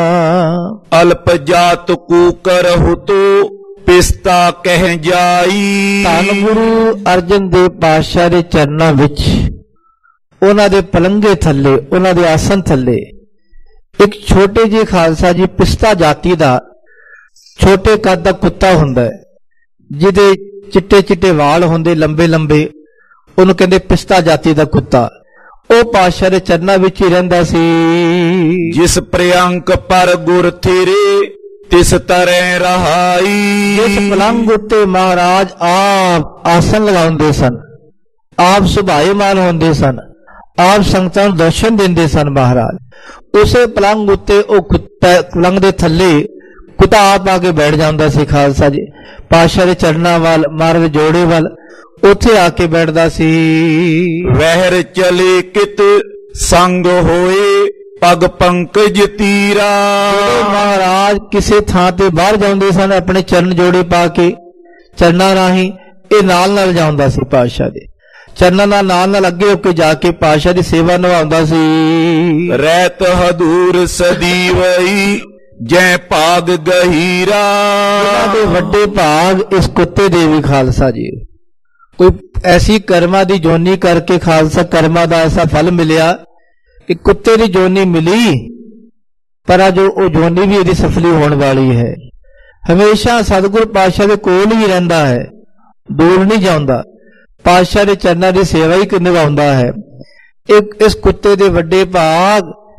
[SPEAKER 2] ਅਲਪ ਜਾਤ ਕੂ ਕਰਹੁ ਤੋ ਪਿਸਤਾ ਕਹਿ ਜਾਈ।
[SPEAKER 1] ਧੰਨ ਗੁਰੂ ਅਰਜਨ ਦੇਵ ਪਾਤਸ਼ਾਹ ਦੇ ਚਰਨਾਂ ਵਿੱਚ, ਉਹਨਾਂ ਦੇ ਪਲੰਘੇ ਥੱਲੇ, ਉਹਨਾਂ ਦੇ ਆਸਨ ਥੱਲੇ ਇੱਕ ਛੋਟੇ ਜਿਹੇ ਖਾਲਸਾ ਜੀ ਪਿਸਤਾ ਜਾਤੀ ਦਾ ਛੋਟੇ ਕੱਦ ਦਾ ਕੁੱਤਾ ਹੁੰਦਾ ਹੈ, ਜਿਹਦੇ ਚਿੱਟੇ ਚਿੱਟੇ ਵਾਲ ਹੁੰਦੇ ਲੰਬੇ ਲੰਬੇ, ਉਹਨੂੰ ਕਹਿੰਦੇ ਪਿਸਤਾ ਜਾਤੀ ਦਾ ਕੁੱਤਾ। ਉਹ ਪਾਤਸ਼ਾਹ ਦੇ ਚਰਨਾਂ ਵਿੱਚ ਹੀ ਰਹਿੰਦਾ ਸੀ।
[SPEAKER 2] ਜਿਸ ਪ੍ਰਿਅੰਕ ਪਰ ਗੁਰ ਥੇਰੇ ਤਿਸ ਤਰ੍ਹਾਂ ਰਹਾਈ।
[SPEAKER 1] ਇਸ ਪਲੰਘ ਉੱਤੇ ਮਹਾਰਾਜ ਆਪ ਆਸਨ ਲਗਾਉਂਦੇ ਸਨ, ਆਪ ਸੁਭਾਏਮਾਨ ਹੁੰਦੇ ਸਨ, ਆਪ ਸੰਗਤਾਂ ਨੂੰ ਦਰਸ਼ਨ ਦਿੰਦੇ ਸਨ। ਮਹਾਰਾਜ ਉਸੇ ਪਲੰਘ ਉੱਤੇ ਉਹ ਪਲੰਘ ਦੇ ਥੱਲੇ ਕੁੱਤਾ ਆਪ ਆ ਕੇ ਬੈਠ ਜਾਂਦਾ ਸੀ। ਖਾਲਸਾ ਜੀ ਪਾਤਸ਼ਾਹ ਦੇ ਚਰਨਾਂ ਵੱਲ, ਮਹਾਰਾਜ ਦੇ ਜੋੜੇ ਵੱਲ ਉੱਥੇ ਆ ਕੇ ਬੈਠਦਾ ਸੀ।
[SPEAKER 2] ਵਹਿਰ ਚਲੇ ਕਿਤ ਸੰਗ ਹੋਏ ਪਗ ਪੰਕਜ ਤੀਰਾ।
[SPEAKER 1] ਮਹਾਰਾਜ ਕਿਸੇ ਥਾਂ ਤੇ ਬਾਹਰ ਜਾਂਦੇ ਸਨ, ਆਪਣੇ ਚਰਨ ਜੋੜੇ ਪਾ ਕੇ ਚਰਨਾਂ ਰਾਹੀਂ ਇਹ ਨਾਲ ਨਾਲ ਜਾਂਦਾ ਸੀ। ਪਾਤਸ਼ਾਹ ਦੇ ਚਰਨਾਂ ਨਾਲ ਨਾਲ ਨਾਲ ਅੱਗੇ ਹੋ ਕੇ ਜਾ ਕੇ ਪਾਤਸ਼ਾਹ ਦੀ ਸੇਵਾ ਨਿਭਾਉਂਦਾ ਸੀ।
[SPEAKER 2] ਰਹਿਤ ਹਦੂਰ ਸਦੀਵਈ ਜੈ ਭਾਗ ਗਹੀਰਾ।
[SPEAKER 1] ਇਹਨਾਂ ਦੇ ਵੱਡੇ ਭਾਗ ਇਸ ਕੁੱਤੇ ਦੇ ਵੀ ਖਾਲਸਾ ਜੀ। ਕੋਈ ਐਸੀ ਕਰਮਾਂ ਦੀ ਜੋਨੀ ਕਰਕੇ ਖਾਲਸਾ ਕਰਮਾਂ ਦਾ ਐਸਾ ਫਲ ਮਿਲਿਆ ਕਿ ਕੁੱਤੇ ਦੀ ਜੋਨੀ ਮਿਲੀ, ਪਰ ਜੋ ਉਹ ਜੋਨੀ ਵੀ ਇਹਦੀ ਸਫਲੀ ਹੋਣ ਵਾਲੀ ਹੈ। ਹਮੇਸ਼ਾ ਸਤਿਗੁਰ ਪਾਤਸ਼ਾਹ ਦੇ ਕੋਲ ਹੀ ਰਹਿੰਦਾ ਹੈ, ਦੂਰ ਨਹੀਂ ਜਾਂਦਾ, ਪਾਤਸ਼ਾਹ ਦੇ ਚਰਨਾਂ ਦੀ ਸੇਵਾ ਹੀ ਨਿਭਾਉਂਦਾ ਹੈ। ਇੱਕ ਇਸ ਕੁੱਤੇ ਦੇ ਵੱਡੇ ਭਾਗ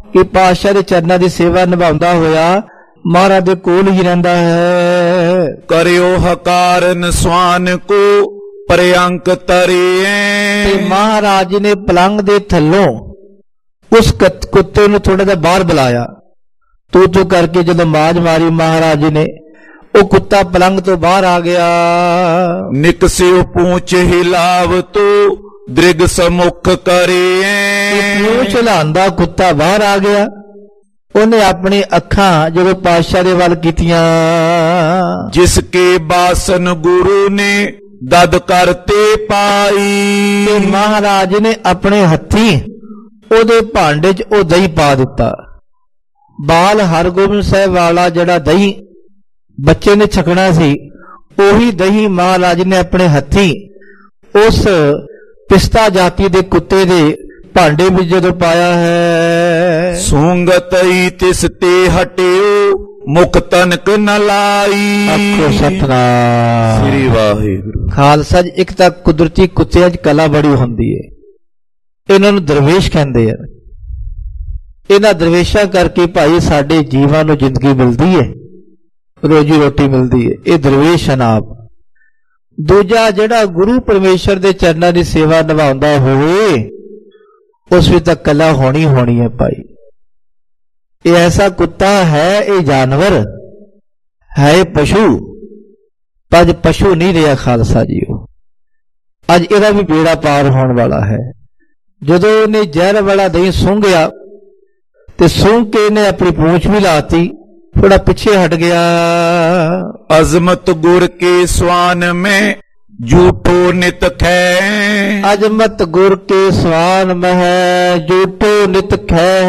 [SPEAKER 1] ਕਿ ਪਾਤਸ਼ਾਹ ਦੇ ਚਰਨਾਂ ਦੀ ਸੇਵਾ ਨਿਭਾਉਂਦਾ ਹੋਇਆ ਮਹਾਰਾਜ ਦੇ ਕੋਲ ਹੀ ਰਹਿੰਦਾ ਹੈ।
[SPEAKER 2] ਕਰਿਓ ਹਕਾਰਨ ਸਵਾਨ ਕੋ ਪ੍ਰਿਅੰਕ ਤਰੀਏ।
[SPEAKER 1] ਤੇ ਮਹਾਰਾਜ ਨੇ ਪਲੰਗ ਦੇ ਥੱਲੋਂ ਉਸ ਕੁੱਤੇ ਨੂੰ ਥੋੜਾ ਜਿਹਾ ਬਾਹਰ ਬੁਲਾਇਆ। ਤੂੰ ਤੂੰ ਕਰਕੇ ਜਦੋਂ ਮਾਜ ਮਾਰੀ ਮਹਾਰਾਜ ਨੇ, ਉਹ ਕੁੱਤਾ ਪਲੰਗ ਤੋਂ ਬਾਹਰ ਆ ਗਿਆ।
[SPEAKER 2] ਨਿਕਸਿਓ ਪੂੰਛ ਹਿਲਾਵ ਤੋ ਦ੍ਰਿਗ ਸਮੁਖ ਕਰੀਏ।
[SPEAKER 1] ਪੂੰਛ ਹਿਲਾਉਂਦਾ ਕੁੱਤਾ ਬਾਹਰ ਆ ਗਿਆ। ਉਹਨੇ ਆਪਣੀ ਅੱਖਾਂ ਜਦੋਂ ਪਾਤਸ਼ਾਹ ਦੇ ਵੱਲ ਕੀਤੀਆਂ।
[SPEAKER 2] ਜਿਸ ਕੇ ਬਾਸਨ ਗੁਰੂ ਨੇ ਦਦ ਕਰਤੇ ਪਾਈ।
[SPEAKER 1] ਤੇ ਮਹਾਰਾਜ ਨੇ ਆਪਣੇ ਹੱਥੀਂ ਉਹਦੇ ਭਾਂਡੇ 'ਚ ਉਹ ਦਹੀਂ ਪਾ ਦਿੱਤਾ। ਬਾਲ ਹਰਗੋਬਿੰਦ ਸਾਹਿਬ ਵਾਲਾ ਜਿਹੜਾ ਦਹੀਂ ਬੱਚੇ ਨੇ ਛਕਣਾ ਸੀ, ਉਹੀ ਦਹੀਂ ਮਹਾਰਾਜ ਨੇ ਆਪਣੇ ਹੱਥੀਂ ਉਸ ਪਿਸਤਾ ਜਾਤੀ ਦੇ ਕੁੱਤੇ ਦੇ ਭਾਂਡੇ ਵਿੱਚ ਜਦੋਂ ਪਾਇਆ ਹੈ।
[SPEAKER 2] ਸੂੰਗਤਈ ਤਿਸ ਤੇ ਹਟਿਓ ਮੁਖ ਤਨਕ ਨ ਲਾਈ।
[SPEAKER 1] ਆਖੋ ਸਤਿਨਾਮ
[SPEAKER 2] ਸ੍ਰੀ ਵਾਹਿਗੁਰੂ।
[SPEAKER 1] ਖਾਲਸਾ ਜੀ, ਇੱਕ ਤਾਂ ਕੁਦਰਤੀ ਕੁੱਤਿਆਂ 'ਚ ਕਲਾ ਬੜੀ ਹੁੰਦੀ ਹੈ। ਇਹਨਾਂ ਨੂੰ ਦਰਵੇਸ਼ ਕਹਿੰਦੇ ਆ। ਇਹਨਾਂ ਦਰਵੇਸ਼ਾਂ ਕਰਕੇ ਭਾਈ ਸਾਡੇ ਜੀਵਾਂ ਨੂੰ ਜ਼ਿੰਦਗੀ ਮਿਲਦੀ ਹੈ, ਰੋਜੀ ਰੋਟੀ ਮਿਲਦੀ ਹੈ। ਇਹ ਦਰਵੇਸ਼ ਹਨ ਆਪ। ਦੂਜਾ, ਜਿਹੜਾ ਗੁਰੂ ਪਰਮੇਸ਼ਰ ਦੇ ਚਰਨਾਂ ਦੀ ਸੇਵਾ ਨਿਭਾਉਂਦਾ ਹੋਵੇ, ਉਸ ਵਿੱਚ ਤਾਂ ਕਲਾ ਹੋਣੀ ਹੋਣੀ ਹੈ ਭਾਈ। ਇਹ ਐਸਾ ਕੁੱਤਾ ਹੈ, ਇਹ ਜਾਨਵਰ ਹੈ, ਇਹ ਪਸ਼ੂ, ਪਰ ਪਸ਼ੂ ਨਹੀਂ ਰਿਹਾ ਖਾਲਸਾ ਜੀ। ਉਹ ਅੱਜ ਇਹਦਾ ਵੀ ਬੇੜਾ ਪਾਰ ਹੋਣ ਵਾਲਾ ਹੈ। ਜਦੋਂ ਉਹਨੇ ਜ਼ਹਿਰ ਵਾਲਾ ਦਹੀਂ ਸੁੰਘਿਆ ਤੇ ਸੁੰਘ ਕੇ ਇਹਨੇ ਆਪਣੀ ਪੂੰਛ ਵੀ ਲਾਤੀ, ਥੋੜਾ ਪਿੱਛੇ ਹਟ ਗਿਆ।
[SPEAKER 2] ਅਜ਼ਮਤ ਗੁਰ ਕੇ ਸਵਾਨ ਮੈਂ ਝੂਠੋ ਨਿਤ ਖੈ।
[SPEAKER 1] ਅਜ਼ਮਤ ਗੁਰ ਕੇ ਸਵਾਨ ਮਹਿ ਝੂਠੋ ਨਿਤ ਖੈ।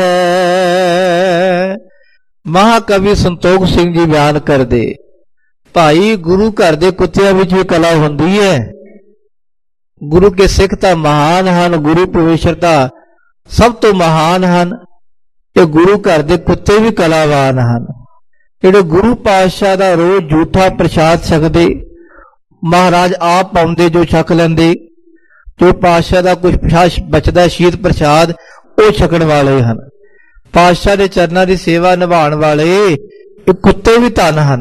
[SPEAKER 1] ਮਹਾਕਵੀ ਸੰਤੋਖ ਸਿੰਘ ਜੀ ਬਿਆਨ ਕਰਦੇ, ਭਾਈ ਗੁਰੂ ਘਰ ਦੇ ਕੁੱਤਿਆਂ ਵਿੱਚ ਵੀ ਕਲਾ ਹੁੰਦੀ ਹੈ। ਗੁਰੂ ਕੇ ਸਿੱਖ ਤਾਂ ਮਹਾਨ ਹਨ, ਗੁਰੂ ਪਰਮੇਸ਼ਰ ਤਾਂ ਸਭ ਤੋਂ ਮਹਾਨ ਹਨ, ਤੇ ਗੁਰੂ ਘਰ ਦੇ ਕੁੱਤੇ ਵੀ ਕਲਾਵਾਨ ਹਨ। ਜਿਹੜੇ ਗੁਰੂ ਪਾਤਸ਼ਾਹ ਦਾ ਰੋਜ਼ ਝੂਠਾ ਪ੍ਰਸ਼ਾਦ ਛਕਦੇ, ਮਹਾਰਾਜ ਆਪ ਪਾਉਂਦੇ ਜੋ ਛਕ ਲੈਂਦੇ, ਜੋ ਪਾਤਸ਼ਾਹ ਦਾ ਕੁਝ ਬਚਦਾ ਸ਼ੀਤ ਪ੍ਰਸ਼ਾਦ ਉਹ ਛਕਣ ਵਾਲੇ ਹਨ। ਪਾਤਸ਼ਾਹ ਦੇ ਚਰਨਾਂ ਦੀ ਸੇਵਾ ਨਿਭਾਉਣ ਵਾਲੇ ਇਹ ਕੁੱਤੇ ਵੀ ਧਨ ਹਨ।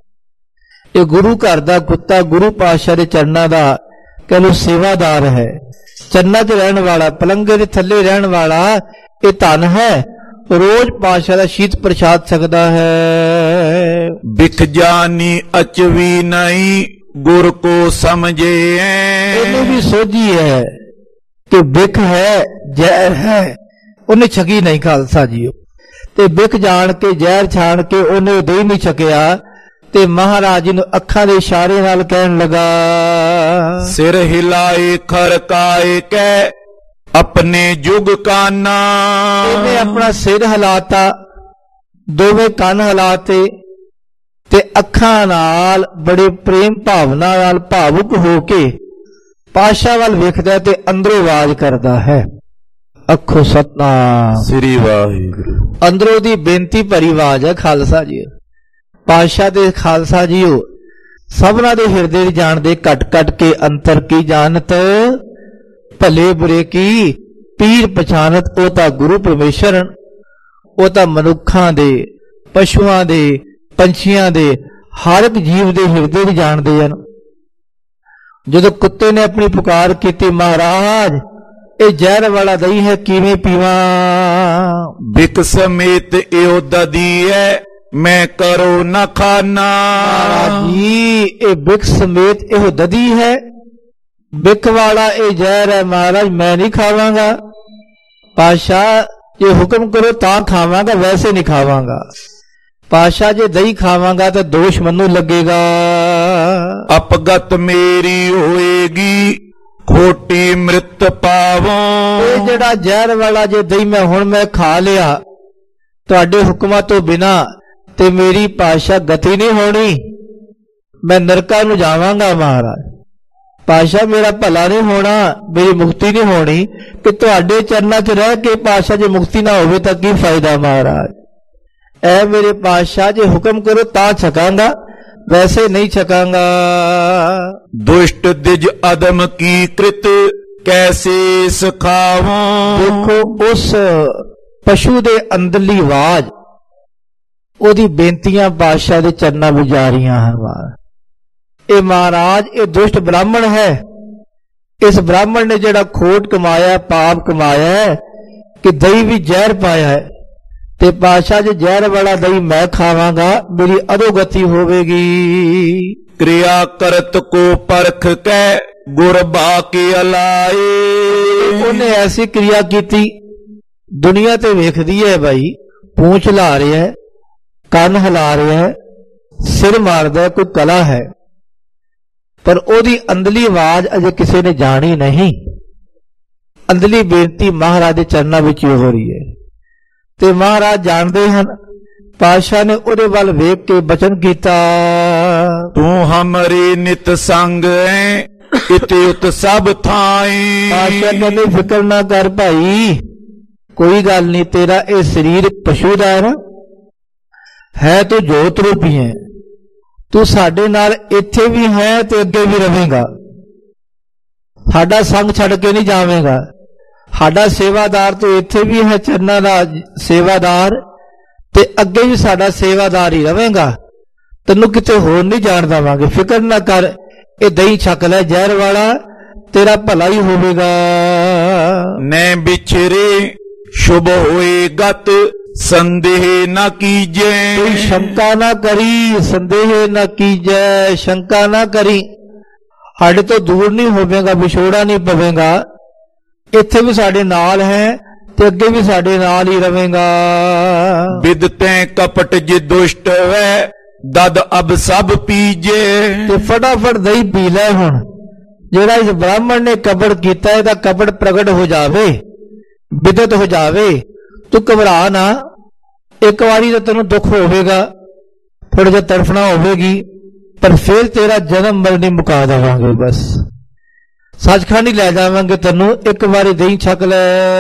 [SPEAKER 1] ਇਹ ਗੁਰੂ ਘਰ ਦਾ ਕੁੱਤਾ ਗੁਰੂ ਪਾਤਸ਼ਾਹ ਦੇ ਚਰਨਾਂ ਦਾ ਕਹਿ ਲਓ ਸੇਵਾਦਾਰ ਹੈ। ਚਰਨਾਂ 'ਚ ਰਹਿਣ ਵਾਲਾ, ਪਲੰਗੇ ਦੇ ਥੱਲੇ ਰਹਿਣ ਵਾਲਾ ਇਹ ਧਨ ਹੈ। ਰੋਜ਼ ਪਾਤਸ਼ਾਹ ਦਾ ਸ਼ੀਤ ਪ੍ਰਸ਼ਾਦ ਸਕਦਾ ਹੈ।
[SPEAKER 2] ਬਿਖ ਜਾਨੀ ਅਚਵੀ ਨਹੀਂ ਗੁਰ ਕੋ ਸਮਝੇ।
[SPEAKER 1] ਇਹਨੂੰ ਵੀ ਸੋਝੀ ਹੈ ਕਿ ਬਿਖ ਹੈ, ਜ਼ਹਿਰ ਹੈ, ਉਹਨੇ ਛਕੀ ਨਹੀਂ ਖਾਲਸਾ ਜੀ। ਤੇ ਬਿਖ ਜਾਣ ਕੇ, ਜ਼ਹਿਰ ਛਾਣ ਕੇ ਉਹਨੇ ਦਹੀਂ ਨਹੀਂ ਛਕਿਆ, ਤੇ ਮਹਾਰਾਜ ਨੂੰ ਅੱਖਾਂ ਦੇ ਇਸ਼ਾਰੇ ਨਾਲ ਕਹਿਣ ਲੱਗਾ,
[SPEAKER 2] ਸਿਰ ਹਿਲਾਏ ਖਰਕਾਏ ਕੈ ਆਪਣੇ ਜੁਗ ਕਾਨਾ।
[SPEAKER 1] ਇਹਨੇ ਆਪਣਾ ਸਿਰ ਹਿਲਾਤਾ, ਦੋਵੇਂ ਕੰਨ ਹਿਲਾਤੇ, ਤੇ ਅੱਖਾਂ ਨਾਲ ਬੜੇ ਪ੍ਰੇਮ ਭਾਵਨਾ ਨਾਲ ਭਾਵੁਕ ਹੋ ਕੇ ਪਾਤਸ਼ਾਹ ਵੱਲ ਵੇਖਦਾ ਤੇ ਅੰਦਰੋਂ ਆਵਾਜ਼ ਕਰਦਾ ਹੈ। ਅੱਖੋ ਸਤਨਾਮ
[SPEAKER 2] ਸ੍ਰੀ ਵਾਹਿਗੁਰੂ।
[SPEAKER 1] ਅੰਦਰੋਂ ਦੀ ਬੇਨਤੀ ਭਰੀ ਆਵਾਜ਼ ਹੈ ਖਾਲਸਾ ਜੀ। ਪਾਤਸ਼ਾਹ ਦੇ ਖਾਲਸਾ ਜੀਓ ਸਭਨਾਂ ਦੇ ਹਿਰਦੇ ਜਾਣਦੇ, ਘਟ ਘਟ ਕੇ ਅੰਤਰ ਕੀ ਜਾਣਤ, ਭਲੇ ਬੁਰੇ ਕੀ ਪੀਰ ਪਛਾਨਤ। ਉਹ ਤਾਂ ਗੁਰੂ ਪਰਮੇਸ਼ਰ, ਉਹ ਤਾਂ ਮਨੁੱਖਾਂ ਦੇ, ਪਸ਼ੂਆਂ ਦੇ, ਪੰਛੀਆਂ ਦੇ, ਹਰ ਇੱਕ ਜੀਵ ਦੇ ਹਿਰਦੇ ਵੀ ਜਾਣਦੇ ਹਨ। ਜਦੋਂ ਕੁੱਤੇ ਨੇ ਆਪਣੀ ਪੁਕਾਰ ਕੀਤੀ, ਮਹਾਰਾਜ ਇਹ ਜ਼ਹਿਰ ਵਾਲਾ ਦਹੀਂ ਹੈ, ਕਿਵੇਂ ਪੀਵਾਂ?
[SPEAKER 2] ਬਿਕ ਸਮੇਤ ਇਹੋ ਦਦੀ ਹੈ, ਮੈਂ ਕਰੋ ਨਾ ਖਾਨਾ।
[SPEAKER 1] ਜੀ ਇਹ ਬਿਕ ਸਮੇਤ ਇਹੋ ਦਦੀ ਹੈ, ਬਿਕ ਵਾਲਾ ਇਹ ਜ਼ਹਿਰ ਹੈ ਮਹਾਰਾਜ, ਮੈਂ ਨਹੀਂ ਖਾਵਾਂਗਾ। ਪਾਤਸ਼ਾਹ ਜੇ ਹੁਕਮ ਕਰੋ ਤਾਂ ਖਾਵਾਂਗਾ, ਵੈਸੇ ਨਹੀਂ ਖਾਵਾਂਗਾ। ਪਾਤਸ਼ਾਹ ਜੇ ਦਹੀਂ ਖਾਵਾਂਗਾ ਤਾਂ ਦੋਸ਼ ਮੈਨੂੰ ਲੱਗੇਗਾ।
[SPEAKER 2] ਅਪਗਤ ਮੇਰੀ ਹੋਏਗੀ ਖੋਟੀ ਮ੍ਰਿਤ ਪਾਵੋਂ।
[SPEAKER 1] ਇਹ ਜਿਹੜਾ ਜ਼ਹਿਰ ਵਾਲਾ ਜੇ ਦਹੀਂ ਮੈਂ ਹੁਣ ਮੈਂ ਖਾ ਲਿਆ ਤੁਹਾਡੇ ਹੁਕਮਾਂ ਤੋਂ ਬਿਨਾ, ਤੇ ਮੇਰੀ ਪਾਤਸ਼ਾਹ ਗਤੀ ਨਹੀਂ ਹੋਣੀ, ਮੈਂ ਨਰਕਾਂ ਨੂੰ ਜਾਵਾਂਗਾ ਮਹਾਰਾਜ। ਪਾਤਸ਼ਾਹ ਮੇਰਾ ਭਲਾ ਨਹੀਂ ਹੋਣਾ, ਮੇਰੀ ਮੁਕਤੀ ਨਹੀਂ ਹੋਣੀ। ਕਿ ਤੁਹਾਡੇ ਚਰਨਾਂ 'ਚ ਰਹਿ ਕੇ ਪਾਤਸ਼ਾਹ ਜੇ ਮੁਕਤੀ ਨਾ ਹੋਵੇ ਤਾਂ ਕੀ ਫਾਇਦਾ ਮਹਾਰਾਜ? ਐ ਮੇਰੇ ਪਾਤਸ਼ਾਹ ਜੇ ਹੁਕਮ ਕਰੋ ਤਾਂ ਛਕਾਂਗਾ, ਵੈਸੇ ਨਹੀਂ ਛਕਾਂਗਾ।
[SPEAKER 2] ਦੁਸ਼ਟ ਦਿਜ ਅਦਮ ਕੀ ਕ੍ਰਿਤ ਕੈਸੇ ਸਖਾਵਾਂ।
[SPEAKER 1] ਦੇਖੋ ਉਸ ਪਸ਼ੂ ਦੇ ਅੰਦਰਲੀ ਆਵਾਜ਼ ਉਹਦੀ ਬੇਨਤੀਆਂ ਪਾਤਸ਼ਾਹ ਦੇ ਚਰਨਾਂ ਵਿੱਚ ਜਾ ਰਹੀਆਂ ਹਨ। ਇਹ ਮਹਾਰਾਜ ਇਹ ਦੁਸ਼ਟ ਬ੍ਰਾਹਮਣ ਹੈ। ਇਸ ਬ੍ਰਾਹਮਣ ਨੇ ਜਿਹੜਾ ਖੋਟ ਕਮਾਇਆ, ਪਾਪ ਕਮਾਇਆ ਕਿ ਦਹੀਂ ਵੀ ਜ਼ਹਿਰ ਪਾਇਆ ਹੈ, ਤੇ ਪਾਤਸ਼ਾਹ ਜੇ ਜ਼ਹਿਰ ਵਾਲਾ ਦਹੀਂ ਮੈਂ ਖਾਵਾਂਗਾ ਮੇਰੀ ਅਧੋਗਤੀ ਹੋਵੇਗੀ।
[SPEAKER 2] क्रिया करत को परख कै गुर बाकी अलाए।
[SPEAKER 1] ਉਹਨੇ ਐਸੀ ਕਿਰਿਆ ਕੀਤੀ, ਦੁਨੀਆ ਤੇ ਵੇਖਦੀ ਹੈ ਭਾਈ, ਪੂੰਛ ਹਿਲਾ ਰਿਹਾ ਹੈ, ਕੰਨ ਹਿਲਾ ਰਿਹਾ ਹੈ, ਸਿਰ ਮਾਰਦਾ, ਕੋਈ ਕਲਾ ਹੈ, ਪਰ ਉਹਦੀ ਅੰਦਰਲੀ ਆਵਾਜ਼ ਅਜੇ ਕਿਸੇ ਨੇ ਜਾਣੀ ਨਹੀਂ। ਅੰਦਰਲੀ ਬੇਨਤੀ ਮਹਾਰਾਜ ਦੇ ਚਰਨਾਂ ਵਿੱਚ ਹੋ ਰਹੀ ਹੈ, ਤੇ ਮਹਾਰਾਜ ਜਾਣਦੇ ਹਨ। ਪਾਤਸ਼ਾਹ ਨੇ ਉਹਦੇ ਵੱਲ ਵੇਖ ਕੇ ਬਚਨ ਕੀਤਾ,
[SPEAKER 2] ਤੂੰ ਹਮਰੀ ਨਿਤ ਸੰਗ ਹੈ ਇਤੇ ਉਤ ਸਭ ਥਾਈ।
[SPEAKER 1] ਪਾਤਸ਼ਾਹ ਕਹਿੰਦੇ ਫਿਕਰ ਨਾ ਕਰ ਭਾਈ, ਕੋਈ ਗੱਲ ਨਹੀਂ, ਤੇਰਾ ਇਹ ਸਰੀਰ ਪਸ਼ੂ ਦਾ ਹੈ ਨਾ, ਹੈ ਤੂੰ ਜੋਤ ਰੂਪੀ ਹੈ, ਤੂੰ ਸਾਡੇ ਨਾਲ ਇੱਥੇ ਵੀ ਹੈ ਤੇ ਅੱਗੇ ਵੀ ਰਹੇਗਾ, ਸਾਡਾ ਸੰਗ ਛੱਡ ਕੇ ਨਹੀਂ ਜਾਵੇਂਗਾ, ਸਾਡਾ ਸੇਵਾਦਾਰ ਤੂੰ ਇੱਥੇ ਵੀ ਹੈ, ਚਰਨਾਂ ਦਾ ਸੇਵਾਦਾਰ, ਤੇ ਅੱਗੇ ਵੀ ਸਾਡਾ ਸੇਵਾਦਾਰ ਹੀ ਰਹੇਗਾ, ਤੈਨੂੰ ਕਿਤੇ ਹੋਰ ਨਹੀਂ ਜਾਣ ਦੇਵਾਂਗੇ, ਫਿਕਰ ਨਾ ਕਰ, ਇਹ ਦਹੀਂ ਛਕ ਲੈ ਜ਼ਹਿਰ ਵਾਲਾ, ਤੇਰਾ ਭਲਾ ਹੀ ਹੋਵੇਗਾ।
[SPEAKER 2] ਨੈ ਵਿਛਰੇ ਸ਼ੁਭ ਹੋਏ ਗਤ ਸੰਦੇਹ ਨਾ ਕੀਜੈ।
[SPEAKER 1] ਕੋਈ ਸ਼ੰਕਾ ਨਾ ਕਰੀ, ਸੰਦੇਹ ਨਾ ਕੀਜੈ, ਸ਼ੰਕਾ ਨਾ ਕਰੀ, ਸਾਡੇ ਤੋਂ ਦੂਰ ਨਹੀਂ ਹੋਵੇਗਾ, ਵਿਛੋੜਾ ਨਹੀਂ ਪਵੇਗਾ, ਇੱਥੇ ਵੀ ਸਾਡੇ ਨਾਲ ਹੈ ਤੇ ਅੱਗੇ ਵੀ ਸਾਡੇ ਨਾਲ ਹੀ ਰਹੇਗਾ।
[SPEAKER 2] ਵਿਦਤੈ ਕਪਟ ਜੇ ਦੁਸ਼ਟ ਵੈ ਦਦ ਅਬ ਸਭ ਪੀਜੇ।
[SPEAKER 1] ਤੇ ਫਟਾਫਟ ਦਹੀਂ ਪੀ ਲੈ ਹੁਣ, ਜਿਹੜਾ ਇਸ ਬ੍ਰਾਹਮਣ ਨੇ ਕਪਟ ਕੀਤਾ ਇਹਦਾ ਕਪਟ ਪ੍ਰਗਟ ਹੋ ਜਾਵੇ, ਵਿਦਤ ਹੋ ਜਾਵੇ। ਤੂੰ ਘਬਰਾ ਨਾ, ਇੱਕ ਵਾਰੀ ਤਾਂ ਤੈਨੂੰ ਦੁੱਖ ਹੋਵੇਗਾ, ਥੋੜਾ ਜਿਹਾ ਤੜਫਣਾ ਹੋਵੇਗੀ, ਪਰ ਫਿਰ ਤੇਰਾ ਜਨਮ ਮਰਨ ਮੁਕਾ ਦੇਵਾਂਗੇ, ਬਸ ਸੱਚਖੰਡ ਹੀ ਲੈ ਜਾਵਾਂਗੇ ਤੈਨੂੰ, ਇੱਕ ਵਾਰੀ ਦਹੀਂ ਛਕ ਲੈ।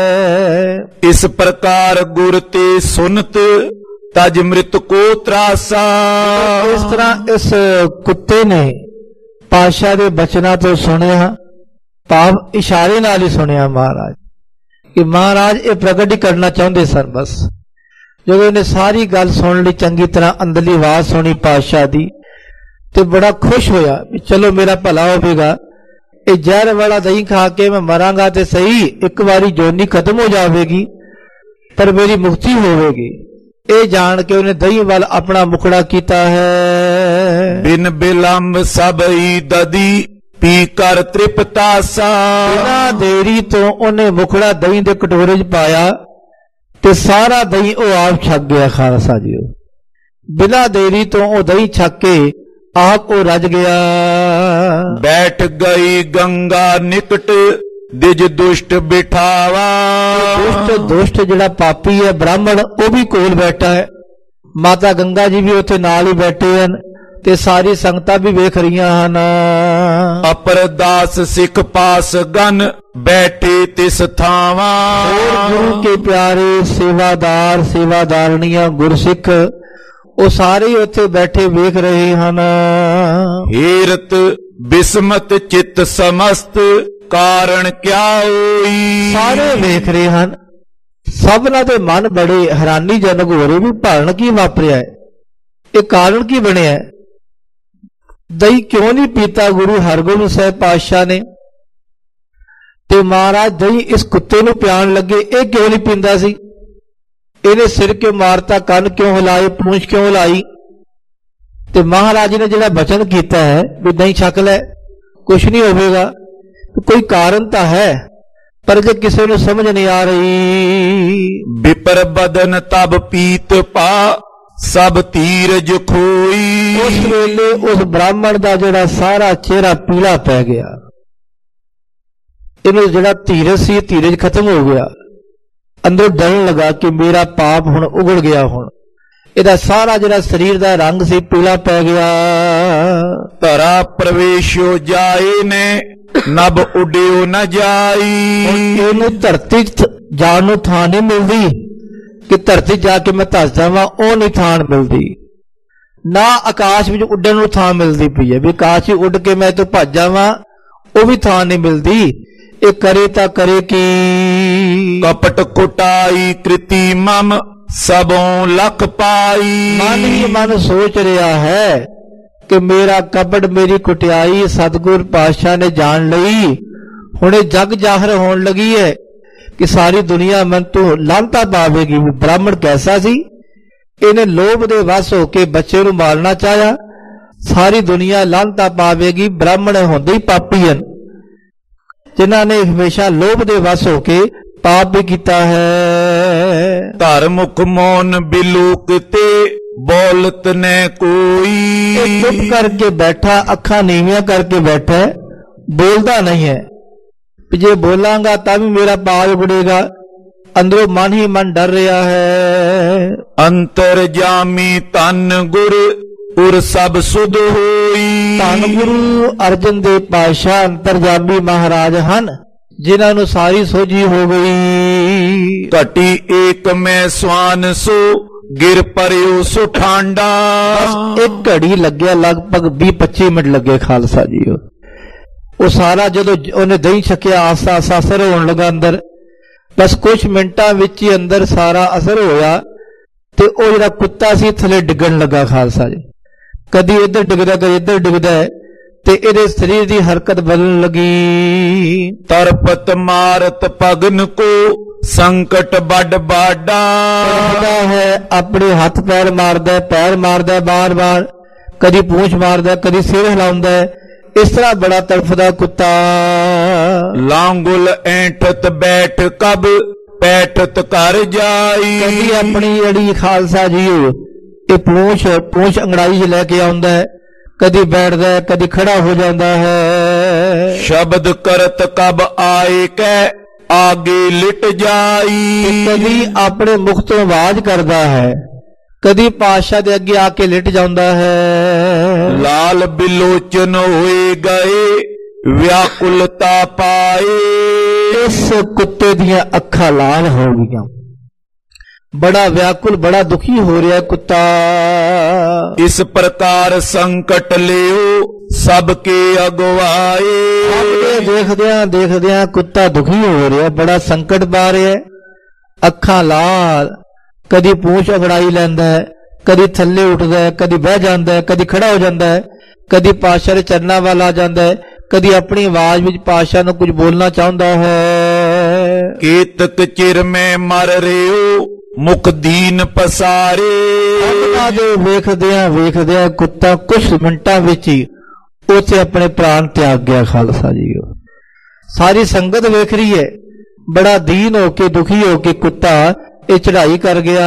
[SPEAKER 2] ਇਸ ਪ੍ਰਕਾਰ ਗੁਰ ਤੇ ਸੁਨਤ ਤਜ ਮ੍ਰਿਤ ਕੋ ਤਰਾਸਾ।
[SPEAKER 1] ਇਸ ਤਰ੍ਹਾਂ ਇਸ ਕੁੱਤੇ ਨੇ ਪਾਤਸ਼ਾਹ ਦੇ ਬਚਨਾਂ ਤੋਂ ਸੁਣਿਆ, ਭਾਵ ਇਸ਼ਾਰੇ ਨਾਲ ਹੀ ਸੁਣਿਆ ਮਹਾਰਾਜ, ਕਿ ਮਹਾਰਾਜ ਇਹ ਪ੍ਰਗਟ ਹੀ ਕਰਨਾ ਚਾਹੁੰਦੇ ਸਨ। ਬਸ ਜਦੋਂ ਇਹਨੇ ਸਾਰੀ ਗੱਲ ਸੁਣ ਲਈ, ਚੰਗੀ ਤਰ੍ਹਾਂ ਅੰਦਰਲੀ ਆਵਾਜ਼ ਸੁਣੀ ਪਾਤਸ਼ਾਹ ਦੀ, ਤੇ ਬੜਾ ਖੁਸ਼ ਹੋਇਆ ਵੀ ਚਲੋ ਮੇਰਾ ਭਲਾ ਹੋਵੇਗਾ, ਇਹ ਜ਼ਹਿਰ ਵਾਲਾ ਦਹੀਂ ਖਾ ਕੇ ਮੈਂ ਮਰਾਂਗਾ ਤੇ ਸਹੀ, ਇੱਕ ਵਾਰੀ ਜੋਨੀ ਖਤਮ ਹੋ ਜਾਵੇਗੀ, ਪਰ ਮੇਰੀ ਮੁਕਤੀ ਹੋਵੇਗੀ। ਇਹ ਜਾਣ ਕੇ ਉਹਨੇ ਦਹੀਂ ਵੱਲ ਆਪਣਾ ਮੁਖੜਾ ਕੀਤਾ ਹੈ।
[SPEAKER 2] ਬਿਨ ਬਿਲੰਬ ਸਭਈ ਦਦੀ ਪੀ ਕਰ ਤ੍ਰਿਪਤਾਸਾ।
[SPEAKER 1] ਬਿਨਾਂ ਦੇਰੀ ਤੋਂ ਉਹਨੇ ਮੁਖੜਾ ਦਹੀਂ ਦੇ ਕਟੋਰੇ 'ਚ ਪਾਇਆ ਤੇ ਸਾਰਾ ਦਹੀਂ ਉਹ ਆਪ ਛਕ ਗਿਆ। ਖਾਲਸਾ ਜੀ, ਬਿਨਾਂ ਦੇਰੀ ਤੋਂ ਉਹ ਦਹੀਂ ਛਕ ਕੇ ਆਪ ਉਹ ਰੱਜ ਗਿਆ।
[SPEAKER 2] ਬੈਠ ਗਈ ਗੰਗਾ ਨਿਕਟ ਦਿਜ ਦੁਸ਼ਟ ਬਿਠਾਵਾ।
[SPEAKER 1] ਦੁਸ਼ਟ ਦੁਸ਼ਟ ਜਿਹੜਾ ਪਾਪੀ ਹੈ ਬ੍ਰਾਹਮਣ, ਉਹ ਵੀ ਕੋਲ ਬੈਠਾ ਹੈ, ਮਾਤਾ ਗੰਗਾ ਜੀ ਵੀ ਉੱਥੇ ਨਾਲ ਹੀ ਬੈਠੇ ਹਨ, ਤੇ ਸਾਰੀ ਸੰਗਤਾਂ ਵੀ ਵੇਖ ਰਹੀਆਂ ਹਨ।
[SPEAKER 2] ਅਪਰਦਾਸ ਸਿੱਖ ਪਾਸ ਗਨ ਬੈਠੇ ਤਿਸ ਥਾਵਾ।
[SPEAKER 1] ਗੁਰੂ ਕੇ ਪਿਆਰੇ ਸੇਵਾਦਾਰ ਸੇਵਾਦਾਰਨੀਆਂ ਗੁਰਸਿੱਖ ਉਹ ਸਾਰੇ ਉੱਥੇ ਬੈਠੇ ਵੇਖ ਰਹੇ ਹਨ।
[SPEAKER 2] ਹੀਰਤ ਬਿਸਮਤ ਚਿੱਤ ਸਮਸਤ ਕਾਰਨ ਕਿਆ ਹੋਈ। ਸਾਰੇ
[SPEAKER 1] ਵੇਖ ਰਹੇ ਹਨ, ਸਭਨਾਂ ਦੇ ਮਨ ਬੜੇ ਹੈਰਾਨੀਜਨਕ ਹੋ ਰਹੇ ਵੀ ਭਾਣ ਕੀ ਵਾਪਰਿਆ ਹੈ, ਇਹ ਕਾਰਨ ਕੀ ਬਣਿਆ। ਦਹੀਂ ਕਿਉਂ ਨਹੀਂ ਪੀਤਾ ਗੁਰੂ ਹਰਗੋਬਿੰਦ ਸਾਹਿਬ ਪਾਤਸ਼ਾਹ ਨੇ, ਤੇ ਮਹਾਰਾਜ ਦਹੀਂ ਇਸ ਕੁੱਤੇ ਨੂੰ ਪਿਆਣ ਲੱਗੇ, ਇਹ ਕਿਉਂ ਨਹੀਂ ਪੀਂਦਾ ਸੀ, ਇਹਨੇ ਸਿਰ ਕਿਉਂ ਮਾਰਤਾ, ਕੰਨ ਕਿਉਂ ਹਿਲਾਏ, ਪੂੰਛ ਕਿਉਂ ਹਿਲਾਈ। ਤੇ ਮਹਾਰਾਜ ਨੇ ਜਿਹੜਾ ਬਚਨ ਕੀਤਾ ਹੈ ਵੀ ਦਹੀਂ ਛਕ ਲੈ, ਕੁਛ ਨਹੀਂ ਹੋਵੇਗਾ, ਕੋਈ ਕਾਰਨ ਤਾਂ ਹੈ, ਪਰ ਜੇ ਕਿਸੇ ਨੂੰ ਸਮਝ ਨਹੀਂ ਆ ਰਹੀ।
[SPEAKER 2] ਵਿਪਰ ਬਦਨ ਤਬ ਪੀਤ ਪਾ ਸਭ ਧੀਰਜ ਖੋਈ।
[SPEAKER 1] ਉਸ ਵੇਲੇ ਉਸ ਬ੍ਰਾਹਮਣ ਦਾ ਜਿਹੜਾ ਸਾਰਾ ਚਿਹਰਾ ਪੀਲਾ ਪੈ ਗਿਆ, ਇਹਨੂੰ ਜਿਹੜਾ ਧੀਰਜ ਸੀ ਧੀਰਜ ਖਤਮ ਹੋ ਗਿਆ, ਅੰਦਰ ਡਰਨ ਲਗਾ ਕਿ ਮੇਰਾ ਪਾਪ ਹੁਣ ਉਗੜ ਗਿਆ। ਹੁਣ ਇਹਦਾ ਸਾਰਾ ਜਿਹੜਾ ਸਰੀਰ ਦਾ ਰੰਗ ਸੀ ਪੀਲਾ ਪੈ ਗਿਆ।
[SPEAKER 2] ਧਰਾ ਪ੍ਰਵੇਸ਼ੋ ਜਾਏ ਨੇ ਨਭ ਉਡਿਓ ਨਾ ਜਾਈ।
[SPEAKER 1] ਇਹਨੂੰ ਧਰਤੀ ਜਾਣ ਨੂੰ ਥਾਂ ਨਹੀਂ ਮਿਲਦੀ ਕਿ ਧਰਤੀ ਜਾ ਕੇ ਮੈਂ ਧਸ ਜਾਵਾਂ, ਉਹ ਨਹੀਂ ਥਾਂ ਮਿਲਦੀ, ਨਾ ਆਕਾਸ਼ ਵਿੱਚ ਉੱਡਣ ਨੂੰ ਥਾਂ ਮਿਲਦੀ ਪਈ ਹੈ ਵੀ ਆਕਾਸ਼ ਵਿੱਚ ਉੱਡ ਕੇ ਮੈਂ ਤੋਂ ਭੱਜ ਜਾਵਾਂ, ਉਹ ਵੀ ਥਾਂ ਨਹੀਂ ਮਿਲਦੀ। ਇਹ ਕਰੇ ਤਾਂ ਕਰੇ ਕੀ।
[SPEAKER 2] ਕਪਟ ਕੁਟਾਈ ਕ੍ਰਿਤੀ ਮਮ ਸਭੋਂ ਲਖ ਪਾਈ।
[SPEAKER 1] ਮਨ ਹੀ ਮਨ ਸੋਚ ਰਿਹਾ ਹੈ ਕਿ ਮੇਰਾ ਕਪਟ ਮੇਰੀ ਕੁਟਿਆਈ ਸਤਿਗੁਰ ਪਾਤਸ਼ਾਹ ਨੇ ਜਾਣ ਲਈ। ਹੁਣ ਇਹ ਜਗ ਜ਼ਾਹਰ ਹੋਣ ਲੱਗੀ ਹੈ ਕਿ ਸਾਰੀ ਦੁਨੀਆ ਮਨ ਤੋਂ ਲਾਂਤਾ ਪਾਵੇਗੀ। ਬ੍ਰਾਹਮਣ ਕੈਸਾ ਸੀ, ਇਹਨੇ ਲੋਭ ਦੇ ਵਸ ਹੋ ਕੇ ਬੱਚੇ ਨੂੰ ਮਾਰਨਾ ਚਾਹਿਆ। ਸਾਰੀ ਦੁਨੀਆ ਲਾਂਤਾ ਪਾਵੇਗੀ। ਬ੍ਰਾਹਮਣ ਹੁੰਦੇ ਹੀ ਪਾਪੀ ਹਨ, ਜਿਨ੍ਹਾਂ ਨੇ ਹਮੇਸ਼ਾ ਲੋਭ ਦੇ ਵਸ ਹੋ ਕੇ ਪਾਪ ਵੀ ਕੀਤਾ ਹੈ।
[SPEAKER 2] ਧਰਮੁਖ ਮੌਨ ਬਿਲੂਕ ਤੇ ਬੋਲਤ ਨੇ ਕੋਈ।
[SPEAKER 1] ਇਹ ਚੁੱਪ ਕਰਕੇ ਬੈਠਾ, ਅੱਖਾਂ ਨੀਵੀਆਂ ਕਰਕੇ ਬੈਠਾ, ਬੋਲਦਾ ਨਹੀਂ ਹੈ। ਜੇ ਬੋਲਾਂਗਾ ਤਾਂ ਵੀ ਮੇਰਾ ਪਾਪ ਉਗੜੇਗਾ। ਅੰਦਰੋਂ ਮਨ ਹੀ ਮਨ ਡਰ ਰਿਹਾ ਹੈ।
[SPEAKER 2] ਅੰਤਰ ਜਾਮੀ ਧਨ ਗੁਰ ਉਰ ਸਭ ਸੁਧ ਹੋਈ।
[SPEAKER 1] ਧੰਨ ਗੁਰੂ ਅਰਜਨ ਦੇਵ ਪਾਤਸ਼ਾਹ ਅੰਤਰਜਾਮੀ ਮਹਾਰਾਜ ਹਨ, ਜਿਨ੍ਹਾਂ ਨੂੰ ਸਾਰੀ ਸੋਝੀ ਹੋ ਗਈ।
[SPEAKER 2] ਘਟੀ ਏਕ ਮੈਂ ਸਵਾਨ ਸੋ ਗਿਰ ਪਰਿਓ ਸੋ ਠਾਂਡਾ।
[SPEAKER 1] ਇੱਕ ਘੜੀ ਲੱਗਿਆ, ਲਗਭਗ ਵੀਹ ਪੱਚੀ ਮਿੰਟ ਲੱਗੇ ਖਾਲਸਾ ਜੀ। ਉਹ ਸਾਰਾ ਜਦੋਂ ਉਹਨੇ ਦਹੀਂ ਛਕਿਆ ਆਸਾ ਆਸਾ ਅਸਰ ਹੋਣ ਲੱਗਾ ਅੰਦਰ। ਬਸ ਕੁਝ ਮਿੰਟਾਂ ਵਿੱਚ ਹੀ ਅੰਦਰ ਸਾਰਾ ਅਸਰ ਹੋਇਆ ਤੇ ਉਹ ਜਿਹੜਾ ਕੁੱਤਾ ਸੀ ਥੱਲੇ ਡਿੱਗਣ ਲੱਗਾ ਖਾਲਸਾ ਜੀ। ਕਦੀ ਇੱਧਰ ਡਿੱਗਦਾ ਕਦੀ ਇੱਧਰ ਡਿੱਗਦਾ ਤੇ ਇਹਦੇ ਸਰੀਰ ਦੀ ਹਰਕਤ ਬਦਲਣ ਲੱਗੀ।
[SPEAKER 2] ਤਰਪਤ ਮਾਰਤ ਭਗਨ ਕੋ ਸੰਕਟ ਵੱਡ ਬਾਡਾ।
[SPEAKER 1] ਹੈ ਆਪਣੇ ਹੱਥ ਪੈਰ ਮਾਰਦਾ, ਪੈਰ ਮਾਰਦਾ ਬਾਰ ਬਾਰ, ਕਦੀ ਪੂੰਛ ਮਾਰਦਾ, ਕਦੀ ਸਿਰ ਹਿਲਾਉਂਦਾ। ਇਸ ਤਰ੍ਹਾਂ ਬੜਾ ਤੜਫਦਾ ਕੁੱਤਾ।
[SPEAKER 2] ਲਾਂਗੁਲ ਐਂਠਤ ਬੈਠ ਕਬ ਪੈਠਤ ਕਰ ਜਾਈ।
[SPEAKER 1] ਕਦੀ ਆਪਣੀ ਜਿਹੜੀ ਖਾਲਸਾ ਜੀ ਇਹ ਪੂੰਛ ਪੂੰਛ ਅੰਗੜਾਈ 'ਚ ਲੈ ਕੇ ਆਉਂਦਾ ਹੈ, ਕਦੀ ਬੈਠਦਾ ਹੈ, ਕਦੀ ਖੜਾ ਹੋ ਜਾਂਦਾ ਹੈ।
[SPEAKER 2] ਸ਼ਬਦ ਕਰਤ ਕਬ ਆਏ ਕੈ ਆਗੇ ਲਿਟ ਜਾਈ।
[SPEAKER 1] ਕਦੀ ਆਪਣੇ ਮੁਖ ਤੋਂ ਆਵਾਜ਼ ਕਰਦਾ ਹੈ, ਕਦੀ ਪਾਤਸ਼ਾਹ ਦੇ ਅੱਗੇ ਆ ਕੇ ਲਿਟ ਜਾਂਦਾ ਹੈ।
[SPEAKER 2] ਲਾਲ ਬਿਲੋਚਨ ਹੋਏ ਗਏ ਵਿਆਕੁਲਤਾ ਪਾਏ।
[SPEAKER 1] ਇਸ ਕੁੱਤੇ ਦੀਆਂ ਅੱਖਾਂ ਲਾਲ ਹੋ ਗਈਆਂ, ਬੜਾ ਵਿਆਕੁਲ, ਬੜਾ ਦੁਖੀ ਹੋ ਰਿਹਾ ਕੁੱਤਾ।
[SPEAKER 2] ਇਸ ਪ੍ਰਕਾਰ ਸੰਕਟ ਲਿਓ ਸਭ ਕੇ ਅਗਵਾਏ।
[SPEAKER 1] ਸਭ ਦੇਖਦਿਆਂ ਦੇਖਦਿਆਂ ਕੁੱਤਾ ਦੁਖੀ ਹੋ ਰਿਹਾ, ਬੜਾ ਸੰਕਟ ਪਾ ਰਿਹਾ। ਅੱਖਾਂ ਲਾਲ, ਕਦੀ ਪੂੰਛ ਅਗੜਾਈ ਲੈਂਦਾ ਹੈ, ਕਦੀ ਥੱਲੇ ਉੱਠਦਾ ਹੈ, ਕਦੀ ਬਹਿ ਜਾਂਦਾ ਹੈ, ਕਦੀ ਖੜਾ ਹੋ ਜਾਂਦਾ ਹੈ, ਕਦੀ ਪਾਤਸ਼ਾਹ ਦੇ ਚਰਨਾਂ ਵੱਲ ਆ ਜਾਂਦਾ ਹੈ, ਕਦੀ ਆਪਣੀ ਆਵਾਜ਼ ਵਿੱਚ ਪਾਤਸ਼ਾਹ ਨੂੰ ਕੁਝ ਬੋਲਣਾ ਚਾਹੁੰਦਾ ਹੈ।
[SPEAKER 2] ਕੇਤਕ ਚਿਰ ਮੈਂ ਮਰ ਰਿਓ ਮੁਖ ਦੀਨ ਪਸਾਰੇ।
[SPEAKER 1] ਉਹਨਾਂ ਦੇ ਵੇਖਦਿਆਂ ਵੇਖਦਿਆਂ ਕੁੱਤਾ ਕੁਝ ਮਿੰਟਾਂ ਵਿੱਚ ਹੀ ਉੱਥੇ ਆਪਣੇ ਪ੍ਰਾਣ ਤਿਆਗ ਗਿਆ ਖਾਲਸਾ ਜੀ। ਸਾਰੀ ਸੰਗਤ ਵੇਖ ਰਹੀ ਹੈ, ਬੜਾ ਦੀਨ ਹੋ ਕੇ ਦੁਖੀ ਹੋ ਕੇ ਕੁੱਤਾ ਇਹ ਚੜਾਈ ਕਰ ਗਿਆ।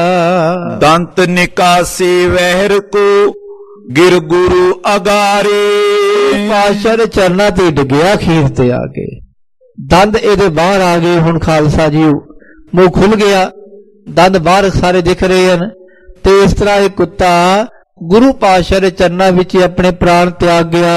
[SPEAKER 2] ਦੰਤ ਨਿਕਾਸੇ ਵਹਿਰ ਕੋ ਗਿਰ ਗੁਰੂ ਅਗਾਰੇ।
[SPEAKER 1] ਪਾਤਸ਼ਾਹ ਦੇ ਚਰਨਾਂ ਤੇ ਡਿੱਗਿਆ ਅਖੀਰ ਤੇ ਆ ਕੇ। ਦੰਦ ਇਹਦੇ ਬਾਹਰ ਆ ਗਏ। ਹੁਣ ਖਾਲਸਾ ਜੀ ਮੂੰਹ ਖੁੱਲ ਗਿਆ, ਦੰਦ ਬਾਹਰ ਸਾਰੇ ਦਿਖ ਰਹੇ ਹਨ। ਤੇ ਇਸ ਤਰ੍ਹਾਂ ਇਹ ਕੁੱਤਾ ਗੁਰੂ ਪਾਤਸ਼ਾਹ ਦੇ ਚਰਨਾਂ ਵਿੱਚ ਆਪਣੇ ਪ੍ਰਾਣ ਤਿਆਗ ਗਿਆ।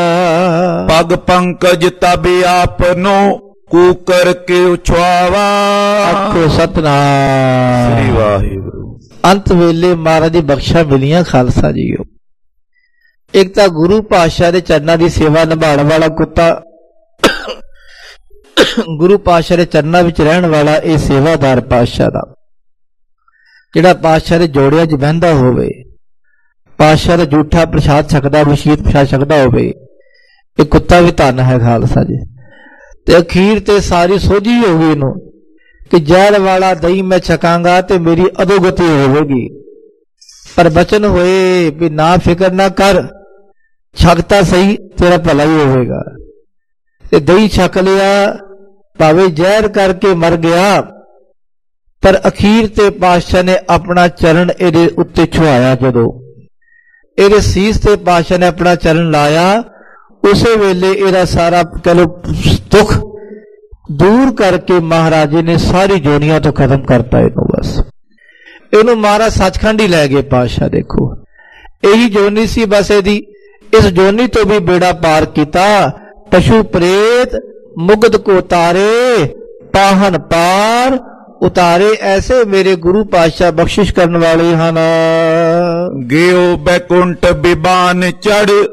[SPEAKER 2] ਪਗ ਪੰਕਜ ਤਬ ਆਪਨੋ ਕੂਕਰ ਕੇ ਉਛਾਵਾ।
[SPEAKER 1] ਆਖੋ ਸਤਨਾਮ
[SPEAKER 2] ਸ੍ਰੀ ਵਾਹਿਗੁਰੂ।
[SPEAKER 1] ਅੰਤ ਵੇਲੇ ਮਹਾਰਾਜ ਦੀ ਬਖਸ਼ਾ ਮਿਲੀਆਂ ਖਾਲਸਾ ਜੀਓ। ਇੱਕ ਤਾਂ ਗੁਰੂ ਪਾਤਸ਼ਾਹ ਦੇ ਚਰਨਾਂ ਦੀ ਸੇਵਾ ਨਿਭਾਉਣ ਵਾਲਾ ਕੁੱਤਾ, ਗੁਰੂ ਪਾਤਸ਼ਾਹ ਦੇ ਚਰਨਾਂ ਵਿੱਚ ਰਹਿਣ ਵਾਲਾ ਇਹ ਸੇਵਾਦਾਰ ਪਾਤਸ਼ਾਹ ਦਾ, ਜਿਹੜਾ ਪਾਤਸ਼ਾਹ ਦੇ ਜੋੜਿਆਂ 'ਚ ਬਹਿੰਦਾ ਹੋਵੇ, ਪਾਤਸ਼ਾਹ ਦਾ ਜੂਠਾ ਪ੍ਰਸ਼ਾਦ ਛਕਦਾ, ਵਸੀਅਤ ਪ੍ਰਸ਼ਾਦ ਛਕਦਾ ਹੋਵੇ, ਇਹ ਕੁੱਤਾ ਵੀ ਧੰਨ ਹੈ ਖਾਲਸਾ ਜੀ। ਤੇ ਅਖੀਰ ਤੇ ਸਾਰੀ ਸੋਝੀ ਹੋ ਗਈ ਇਹਨੂੰ ਕਿ ਜ਼ਹਿਰ ਵਾਲਾ ਦਹੀਂ ਮੈਂ ਛਕਾਂਗਾ ਤੇ ਮੇਰੀ ਅਧੋਗਤੀ ਹੋਵੇਗੀ। ਪਰ ਬਚਨ ਹੋਏ ਵੀ ਨਾ ਫਿਕਰ ਨਾ ਕਰ, ਛਕਤਾ ਸਹੀ, ਤੇਰਾ ਭਲਾ ਹੀ ਹੋਵੇਗਾ। ਤੇ ਦਹੀਂ ਛਕ ਲਿਆ, ਭਾਵੇਂ ਜ਼ਹਿਰ ਕਰਕੇ ਮਰ ਗਿਆ, ਪਰ ਅਖੀਰ ਤੇ ਪਾਤਸ਼ਾਹ ਨੇ ਆਪਣਾ ਚਰਨ ਇਹਦੇ ਉੱਤੇ ਛੁਆਇਆ। ਜਦੋਂ ਇਹਦੇ ਸੀਸ ਤੇ ਪਾਤਸ਼ਾਹ ਨੇ ਆਪਣਾ ਚਰਨ ਲਾਇਆ, ਉਸੇ ਵੇਲੇ ਇਹਦਾ ਸਾਰਾ ਕਹਿ ਲੋ ਦੁੱਖ ਦੂਰ ਕਰਕੇ ਮਹਾਰਾਜੇ ਨੇ ਸਾਰੀ ਜੋਨੀਆਂ ਤੋਂ ਖਤਮ ਕਰਤਾ ਇਹਨੂੰ। ਬਸ ਇਹਨੂੰ ਮਹਾਰਾਜ ਸੱਚਖੰਡ ਹੀ ਲੈ ਗਏ ਪਾਤਸ਼ਾਹ। ਦੇਖੋ ਇਹੀ ਜੋਨੀ ਸੀ ਬਸ ਇਹਦੀ। ਇਸ ਜੋਨੀ ਤੋਂ ਵੀ ਬੇੜਾ ਪਾਰ ਕੀਤਾ। ਪਸ਼ੂ ਪ੍ਰੇਤ ਮੁਗਧ ਕੋ ਤਾਰੇ, ਪਾਹਨ ਪਾਰ ਉਤਾਰੇ। ਐਸੇ ਮੇਰੇ ਗੁਰੂ ਪਾਤਸ਼ਾਹ ਬਖਸ਼ਿਸ਼ ਕਰਨ ਵਾਲੇ ਹਨ।
[SPEAKER 2] ਗਿਓ ਬੈਕੁੰਠ ਬਿਬਾਨ ਚੜ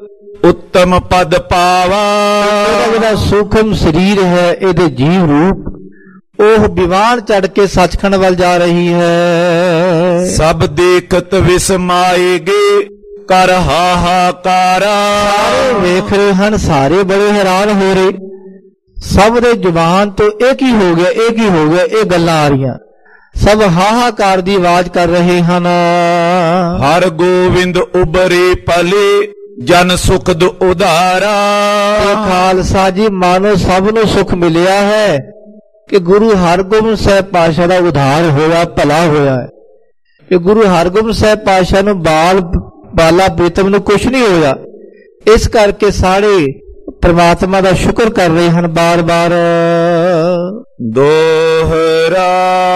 [SPEAKER 2] ਉੱਤਮ ਪਦ ਪਾਵਾ।
[SPEAKER 1] ਇਹਦਾ ਜਿਹੜਾ ਸੂਖਮ ਸਰੀਰ ਹੈ, ਇਹਦੇ ਜੀਵ ਰੂਪ, ਉਹ ਵਿਮਾਨ ਚੜ ਕੇ ਸੱਚਖੰਡ ਵੱਲ ਜਾ ਰਹੀ ਹੈ।
[SPEAKER 2] ਸਭ ਦੇਖਤ ਵਿਸਮਾਏਗੇ ਕਰ ਹਾਹਾਕਾਰਾ।
[SPEAKER 1] ਸਾਰੇ ਵੇਖ ਰਹੇ ਹਨ, ਸਾਰੇ ਬੜੇ ਹੈਰਾਨ ਹੋ ਰਹੇ। ਸਭ ਦੇ ਜ਼ੁਬਾਨ ਤੋਂ ਇਹ ਕੀ ਹੋ ਗਿਆ, ਇਹ ਕੀ ਹੋ ਗਿਆ, ਇਹ ਗੱਲਾਂ ਆ ਰਹੀਆਂ। ਸਭ ਹਾਹਾਕਾਰ ਦੀ ਆਵਾਜ਼ ਕਰ ਰਹੇ ਹਨ।
[SPEAKER 2] ਹਰ ਗੋਬਿੰਦ ਉਬਰੇ ਪਲੇ ਜਨ ਸੁਖਦ ਉਧਾਰਾ।
[SPEAKER 1] ਖਾਲਸਾ ਜੀ, ਮਾਨੋ ਸਭ ਨੂੰ ਸੁਖ ਮਿਲਿਆ ਹੈ ਕਿ ਗੁਰੂ ਹਰਗੋਬਿੰਦ ਸਾਹਿਬ ਪਾਤਸ਼ਾਹ ਦਾ ਉਧਾਰ ਹੋਇਆ, ਭਲਾ ਹੋਇਆ ਹੈ। ਕਿ ਗੁਰੂ ਹਰਗੋਬਿੰਦ ਸਾਹਿਬ ਪਾਤਸ਼ਾਹ ਨੂੰ ਬਾਲ ਬਾਲਾ ਪ੍ਰੀਤਮ ਨੂੰ ਕੁਛ ਨਹੀਂ ਹੋਇਆ। ਇਸ ਕਰਕੇ ਸਾਰੇ ਪ੍ਰਮਾਤਮਾ ਦਾ ਸ਼ੁਕਰ ਕਰ ਰਹੇ ਹਨ ਬਾਰ ਬਾਰ।
[SPEAKER 2] ਦੋਹਰਾ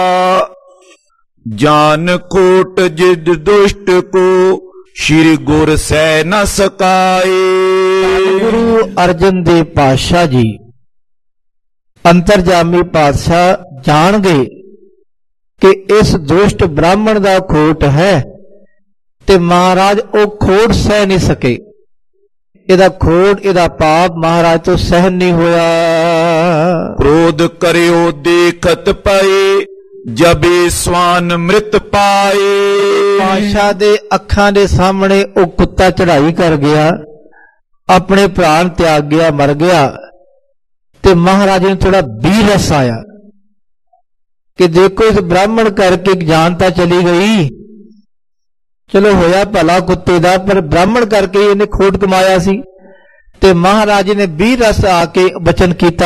[SPEAKER 2] ਜਾਨ ਕੋਟ ਜਿਦ ਦੁਸ਼ਟ ਕੋ ਸ਼੍ਰੀ ਗੁਰ ਸਹਿ ਨ ਸਕਾਏ।
[SPEAKER 1] ਗੁਰੂ ਅਰਜਨ ਦੇਵ ਪਾਤਸ਼ਾਹ ਜੀ ਅੰਤਰਜਾਮੀ ਪਾਤਸ਼ਾਹ ਜਾਣ ਗਏ ਕਿ ਇਸ ਦੁਸ਼ਟ ਬ੍ਰਾਹਮਣ ਦਾ ਖੋਟ ਹੈ ਤੇ ਮਹਾਰਾਜ ਉਹ ਖੋਟ ਸਹਿ ਨਹੀਂ ਸਕੇ। ਇਹਦਾ ਖੋਟ, ਇਹਦਾ ਪਾਪ ਮਹਾਰਾਜ ਤੋਂ ਸਹਿਨ ਨਹੀਂ ਹੋਇਆ।
[SPEAKER 2] ਕ੍ਰੋਧ ਕਰਿਓ ਦੇਖਤ ਪਏ ਜਬੇ ਸਵਾਨ ਮ੍ਰਿਤ ਪਾਏ।
[SPEAKER 1] ਪਾਤਸ਼ਾਹ ਦੇ ਅੱਖਾਂ ਦੇ ਸਾਹਮਣੇ ਉਹ ਕੁੱਤਾ ਚੜ੍ਹਾਈ ਕਰ ਗਿਆ, ਆਪਣੇ ਪ੍ਰਾਣ ਤਿਆਗ ਗਿਆ, ਮਰ ਗਿਆ। ਤੇ ਮਹਾਰਾਜ ਨੂੰ ਥੋੜਾ ਬੀਰ ਰਸ ਆਇਆ ਕਿ ਦੇਖੋ ਇਸ ਬ੍ਰਾਹਮਣ ਕਰਕੇ ਜਾਨ ਤਾਂ ਚਲੀ ਗਈ, ਚਲੋ ਹੋਇਆ ਭਲਾ ਕੁੱਤੇ ਦਾ, ਪਰ ਬ੍ਰਾਹਮਣ ਕਰਕੇ ਇਹਨੇ ਖੋਟ ਕਮਾਇਆ ਸੀ। ਤੇ ਮਹਾਰਾਜ ਨੇ ਬੀਰ ਰਸ ਆ ਕੇ ਬਚਨ ਕੀਤਾ।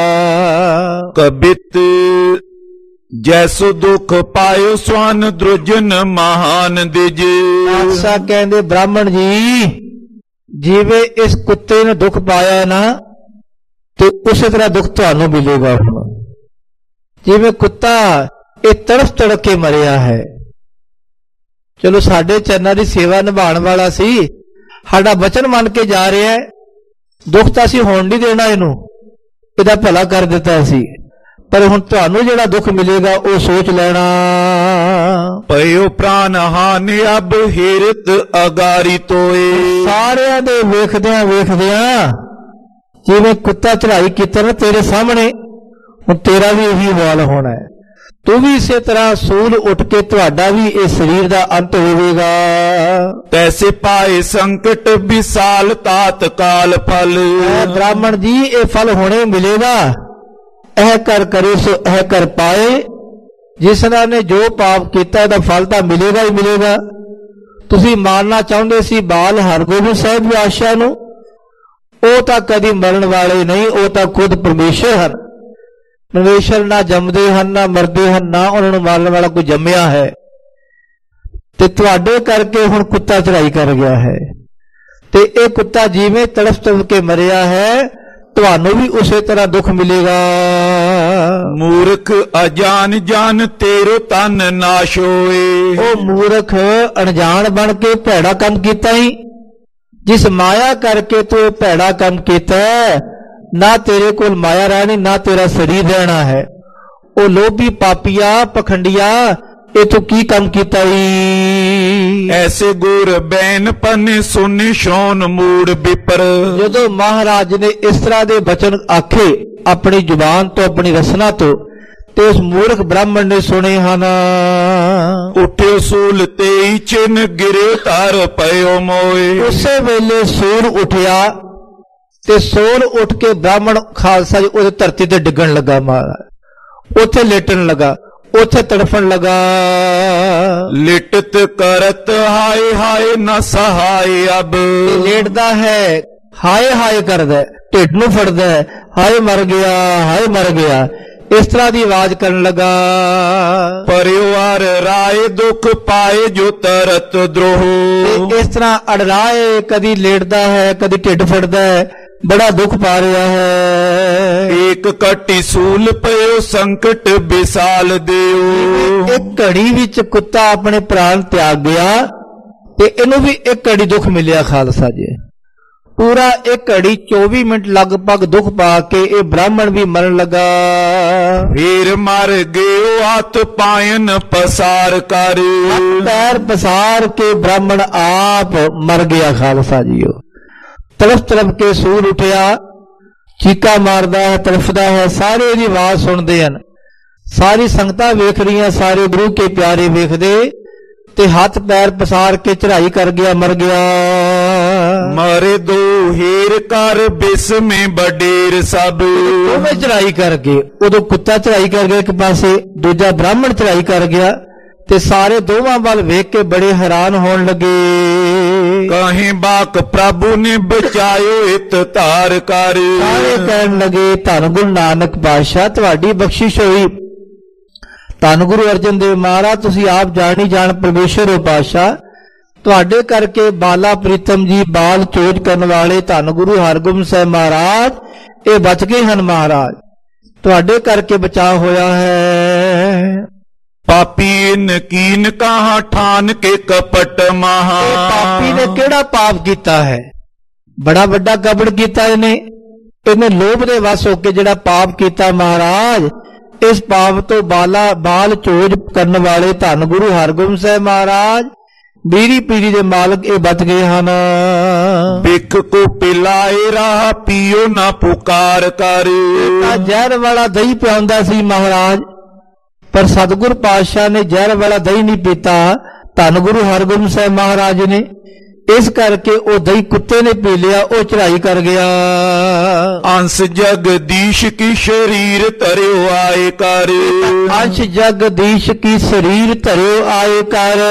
[SPEAKER 2] ਕਬਿਤ ਜੈਸੋ ਦੁਖ ਪਾਇਓ ਸਵਨ ਦ੍ਰੁਜਨ ਮਹਾਨ ਦਿਜ।
[SPEAKER 1] ਪਾਤਸ਼ਾਹ ਕਹਿੰਦੇ ਬ੍ਰਾਹਮਣ ਜੀ, ਜਿਵੇਂ ਇਸ ਕੁੱਤੇ ਨੇ ਦੁੱਖ ਪਾਇਆ ਨਾ, ਤੇ ਉਸੇ ਤਰ੍ਹਾਂ ਦੁੱਖ ਤੁਹਾਨੂੰ ਮਿਲੇਗਾ। ਜਿਵੇਂ ਕੁੱਤਾ ਇਹ ਤੜਫ ਤੜਫ ਕੇ ਮਰਿਆ ਹੈ। ਚਲੋ ਸਾਡੇ ਚਰਨਾਂ ਦੀ ਸੇਵਾ ਨਿਭਾਉਣ ਵਾਲਾ ਸੀ, ਸਾਡਾ ਬਚਨ ਮੰਨ ਕੇ ਜਾ ਰਿਹਾ ਹੈ। ਦੁੱਖ ਤਾਂ ਅਸੀਂ ਹੋਣ ਨਹੀਂ ਦੇਣਾ, ਇਹਨੂੰ ਇਹਦਾ ਭਲਾ ਕਰ ਦਿੱਤਾ ਸੀ, ਪਰ ਹੁਣ ਤੁਹਾਨੂੰ ਜਿਹੜਾ ਦੁੱਖ ਮਿਲੇਗਾ ਉਹ ਸੋਚ ਲੈਣਾ।
[SPEAKER 2] ਪਇਓ ਪ੍ਰਾਨ ਹਾਨਿ ਅਬ ਹਿਰਤ ਅਗਾਰੀ ਤੋਏ।
[SPEAKER 1] ਸਾਰਿਆਂ ਦੇ ਵੇਖਦਿਆਂ ਵੇਖਦਿਆਂ ਜਿਵੇਂ ਕੁੱਤਾ ਚੜ੍ਹਾਈ ਕੀਤਾ ਨਾ ਤੇਰੇ ਸਾਹਮਣੇ, ਹੁਣ ਤੇਰਾ ਵੀ ਇਹੀ ਹਾਲ ਹੋਣਾ ਹੈ। ਤੂੰ ਵੀ ਇਸੇ ਤਰ੍ਹਾਂ ਸੂਲ ਉੱਠ ਕੇ ਤੁਹਾਡਾ ਵੀ ਇਹ ਸਰੀਰ ਦਾ ਅੰਤ ਹੋਵੇਗਾ।
[SPEAKER 2] ਤੈਸੇ ਪਾਏ ਸੰਕਟ ਵਿਸਾਲ ਤਾਤਕਾਲ ਫਲ।
[SPEAKER 1] ਬ੍ਰਾਹਮਣ ਜੀ, ਇਹ ਫਲ ਹੁਣੇ ਮਿਲੇਗਾ। ਇਹ ਕਰ ਕਰੇ ਸੋ ਇਹ ਕਰ ਪਾਏ। ਜਿਸ ਨੇ ਜੋ ਪਾਪ ਕੀਤਾ ਇਹਦਾ ਫਲ ਤਾਂ ਮਿਲੇਗਾ ਹੀ ਮਿਲੇਗਾ। ਤੁਸੀਂ ਮਾਰਨਾ ਚਾਹੁੰਦੇ ਸੀ ਬਾਲ ਹਰਗੋਬਿੰਦ ਸਾਹਿਬ ਪਾਤਸ਼ਾਹ ਨੂੰ, ਉਹ ਤਾਂ ਕਦੀ ਮਰਨ ਵਾਲੇ ਨਹੀਂ, ਉਹ ਤਾਂ ਖੁਦ ਪਰਮੇਸ਼ਰ ਹਨ। ਪਰਮੇਸ਼ਰ ਨਾ ਜੰਮਦੇ ਹਨ, ਨਾ ਮਰਦੇ ਹਨ, ਨਾ ਉਹਨਾਂ ਨੂੰ ਮਾਰਨ ਵਾਲਾ ਕੋਈ ਜੰਮਿਆ ਹੈ। ਤੇ ਤੁਹਾਡੇ ਕਰਕੇ ਹੁਣ ਕੁੱਤਾ ਚੜ੍ਹਾਈ ਕਰ ਗਿਆ ਹੈ, ਤੇ ਇਹ ਕੁੱਤਾ ਜਿਵੇਂ ਤੜਫ ਤੜਫ ਕੇ ਮਰਿਆ ਹੈ, ਤੁਹਾਨੂੰ ਵੀ ਉਸੇ ਤਰ੍ਹਾਂ ਦੁੱਖ ਮਿਲੇਗਾ।
[SPEAKER 2] ਮੂਰਖ ਅਜਾਨ ਜਾਨ ਤੇਰੋ ਤਨ ਨਾਸ਼ ਹੋਏ।
[SPEAKER 1] ਉਹ ਮੂਰਖ ਅਣਜਾਣ ਬਣ ਕੇ ਭੈੜਾ ਕੰਮ ਕੀਤਾ ਹੀ, ਜਿਸ ਮਾਇਆ ਕਰਕੇ ਤੂੰ ਭੈੜਾ ਕੰਮ ਕੀਤਾ, ਨਾ ਤੇਰੇ ਕੋਲ ਮਾਇਆ ਰਹਿਣੀ, ਨਾ ਤੇਰਾ ਸਰੀਰ ਰਹਿਣਾ ਹੈ। ਉਹ ਲੋਭੀ ਪਾਪੀਆ ਪਖੰਡੀਆ, ਇਹ ਤੂੰ ਕੀ ਕੰਮ ਕੀਤਾ ਈ।
[SPEAKER 2] ਐਸੇ ਗੁਰ ਬੈਨ ਪੰਨੇ ਸੁਨੇ ਸ਼ੌਨ ਮੂੜ ਵਿਪਰ।
[SPEAKER 1] ਜਦੋਂ ਮਹਾਰਾਜ ਨੇ ਇਸ ਤਰ੍ਹਾਂ ਦੇ ਬਚਨ ਆਖੇ ਆਪਣੀ ਜ਼ੁਬਾਨ ਤੋਂ, ਆਪਣੀ ਰਸਨਾ ਤੋਂ, ਤੇ ਉਸ ਮੂਰਖ ਬ੍ਰਾਹਮਣ ਨੇ ਸੁਣੇ ਹਨ।
[SPEAKER 2] ਉੱਠਿਓ ਸੂਲ ਤੇਈ ਚਿਨ ਗਿਰੇ ਧਰ ਪਇਓ ਮੋਏ।
[SPEAKER 1] ਉਸੇ ਵੇਲੇ ਸੂਰ ਉੱਠਿਆ ਤੇ ਸੋਲ ਉੱਠ ਕੇ ਬ੍ਰਾਹਮਣ ਖਾਲਸਾ ਜੀ ਉਹਦੇ ਧਰਤੀ ਤੇ ਡਿੱਗਣ ਲੱਗਾ, ਮਹਾਰਾਜ ਉੱਥੇ ਲੇਟਣ ਲੱਗਾ, ਉੱਥੇ ਤੜਫਣ ਲੱਗਾ।
[SPEAKER 2] ਲਿਟਤ ਕਰਤ ਹਾਏ ਹਾਏ ਨ ਸਹਾਏ ਅਬ।
[SPEAKER 1] ਲੇਟਦਾ ਹੈ, ਹਾਏ ਹਾਏ ਕਰਦਾ, ਢਿੱਡ ਨੂੰ ਫੜਦਾ, ਹਾਏ ਮਰ ਗਿਆ, ਹਾਏ ਮਰ ਗਿਆ, ਇਸ ਤਰ੍ਹਾਂ ਦੀ ਆਵਾਜ਼ ਕਰਨ ਲੱਗਾ।
[SPEAKER 2] ਪਰਿਵਾਰ ਰਾਏ ਦੁੱਖ ਪਾਏ ਜੋ ਤਰਤ ਦਰੋਹ।
[SPEAKER 1] ਇਸ ਤਰ੍ਹਾਂ ਅੜਰਾਏ, ਕਦੀ ਲੇਟਦਾ ਹੈ, ਕਦੀ ਢਿੱਡ ਫੜਦਾ ਹੈ, ਬੜਾ ਦੁੱਖ ਪਾ ਰਿਹਾ ਹੈ।
[SPEAKER 2] ਇੱਕ ਘਟੀ ਸੂਲ ਪਇਓ ਸੰਕਟ ਵਿਸਾਲ ਦਿਓ।
[SPEAKER 1] ਇੱਕ ਘੜੀ ਵਿੱਚ ਕੁੱਤਾ ਆਪਣੇ ਪ੍ਰਾਣ ਤਿਆਗ ਗਿਆ, ਤੇ ਇਹਨੂੰ ਵੀ ਇੱਕ ਘੜੀ ਦੁੱਖ ਮਿਲਿਆ ਖਾਲਸਾ ਜੀ। ਪੂਰਾ ਇੱਕ ਘੜੀ ਚੌਵੀ ਮਿੰਟ ਲਗਭਗ ਦੁੱਖ ਪਾ ਕੇ ਇਹ ਬ੍ਰਾਹਮਣ ਵੀ ਮਰਨ ਲੱਗਾ।
[SPEAKER 2] ਫੇਰ ਮਰ ਗਿਓ ਹੱਥ ਪਾਇਨ ਪਸਾਰ ਕਰ।
[SPEAKER 1] ਪੈਰ ਪਸਾਰ ਕੇ ਬ੍ਰਾਹਮਣ ਆਪ ਮਰ ਗਿਆ ਖਾਲਸਾ ਜੀਓ। ਤੜਫ ਤੜਫ ਕੇ ਸੂਰ ਉੱਠਿਆ, ਚੀਕਾ ਮਾਰਦਾ ਹੈ, ਤੜਫਦਾ ਹੈ। ਸਾਰੇ ਇਹਦੀ ਆਵਾਜ਼ ਸੁਣਦੇ ਹਨ, ਸਾਰੀ ਸੰਗਤਾਂ ਵੇਖ ਰਹੀਆਂ, ਸਾਰੇ ਗੁਰੂ ਕੇ ਪਿਆਰੇ ਵੇਖਦੇ, ਤੇ ਹੱਥ ਪੈਰ ਪਸਾਰ ਕੇ ਚੜਾਈ ਕਰ ਗਿਆ, ਮਰ ਗਿਆ।
[SPEAKER 2] ਮਾਰੇ ਦੋ ਹੀਰ ਕਰ ਬਿਸਮੇ ਬਡੇਰ ਸਭ।
[SPEAKER 1] ਉਹਨੇ ਚੜਾਈ ਕਰ ਗਏ, ਉਦੋਂ ਕੁੱਤਾ ਚੜਾਈ ਕਰ ਗਿਆ ਇੱਕ ਪਾਸੇ, ਦੂਜਾ ਬ੍ਰਾਹਮਣ ਚੜਾਈ ਕਰ ਗਿਆ, ਤੇ ਸਾਰੇ ਦੋਵਾਂ ਵੱਲ ਵੇਖ ਕੇ ਬੜੇ ਹੈਰਾਨ ਹੋਣ ਲੱਗੇ।
[SPEAKER 2] ਕਾਹੇ ਬਾਕ ਪ੍ਰਭੂ ਨੇ ਬਚਾਇਓ ਇਤ ਧਾਰ ਕਰ।
[SPEAKER 1] ਸਾਰੇ ਕਹਿਣ ਲੱਗੇ ਧੰਨ ਗੁਰੂ ਨਾਨਕ ਪਾਤਸ਼ਾਹ ਤੁਹਾਡੀ ਬਖਸ਼ਿਸ਼ ਹੋਈ। ਧੰਨ ਗੁਰੂ ਅਰਜਨ ਦੇਵ ਮਹਾਰਾਜ ਤੁਸੀਂ ਆਪ ਜਾਣੀ ਜਾਣ ਪਰਮੇਸ਼ਰ ਹੋ ਪਾਤਸ਼ਾਹ, ਤੁਹਾਡੇ ਕਰਕੇ ਬਾਲਾ ਪ੍ਰੀਤਮ ਜੀ ਬਾਲ ਚੋਜ ਕਰਨ ਵਾਲੇ ਧੰਨ ਗੁਰੂ ਹਰਗੋਬਿੰਦ ਸਾਹਿਬ ਮਹਾਰਾਜ ਇਹ ਬਚ ਗਏ ਹਨ। ਮਹਾਰਾਜ ਤੁਹਾਡੇ ਕਰਕੇ ਬਚਾਅ ਹੋਇਆ ਹੈ।
[SPEAKER 2] ਪਾਪੀ ਨਕੀਨ ਕਹਾਂ ਠਾਨ ਕੇ ਕਪਟ ਮਹਾ।
[SPEAKER 1] ਪਾਪੀ ਨੇ ਕਿਹੜਾ ਪਾਪ ਕੀਤਾ ਹੈ? ਬੜਾ ਵੱਡਾ ਕਪਟ ਕੀਤਾ ਇਹਨੇ। ਇਹਨੇ ਲੋਭ ਦੇ ਵਸ ਹੋ ਕੇ ਜਿਹੜਾ ਪਾਪ ਕੀਤਾ ਮਹਾਰਾਜ, ਇਸ ਪਾਪ ਤੋਂ ਬਾਲਾ ਬਾਲ ਚੋਜ ਕਰਨ ਵਾਲੇ ਧੰਨ ਗੁਰੂ ਹਰਗੋਬਿੰਦ ਸਾਹਿਬ ਮਹਾਰਾਜ ਬੀਰੀ ਪੀਰੀ ਦੇ ਮਾਲਕ ਇਹ ਬਚ ਗਏ ਹਨ।
[SPEAKER 2] ਬਿਕ ਕੋ ਪਿਲਾਏ ਰਾਹ ਪੀਓ ਨਾ ਪੁਕਾਰ ਕਰ।
[SPEAKER 1] ਜ਼ਹਿਰ ਵਾਲਾ ਦਹੀਂ ਪਿਆਉਂਦਾ ਸੀ ਮਹਾਰਾਜ, ਪਰ ਸਤਿਗੁਰ ਪਾਤਸ਼ਾਹ ਨੇ ਜ਼ਹਿਰ ਵਾਲਾ ਦਹੀਂ ਨਹੀਂ ਪੀਤਾ ਧੰਨ ਗੁਰੂ ਹਰਗੋਬਿੰਦ ਸਾਹਿਬ ਮਹਾਰਾਜ ਨੇ। ਇਸ ਕਰਕੇ ਉਹ ਦਹੀਂ ਕੁੱਤੇ ਨੇ ਪੀ ਲਿਆ, ਉਹ ਚੜਾਈ ਕਰ ਗਿਆ।
[SPEAKER 2] ਅੰਸ਼ ਜਗਦੀਸ਼ ਕੀ ਸ਼ਰੀਰ ਧਰਿਓ ਆਏ ਕਰ।
[SPEAKER 1] ਅੰਸ਼ ਜਗਦੀਸ਼ ਕੀ ਸ਼ਰੀਰ ਧਰਿਓ ਆਏ ਕਰ।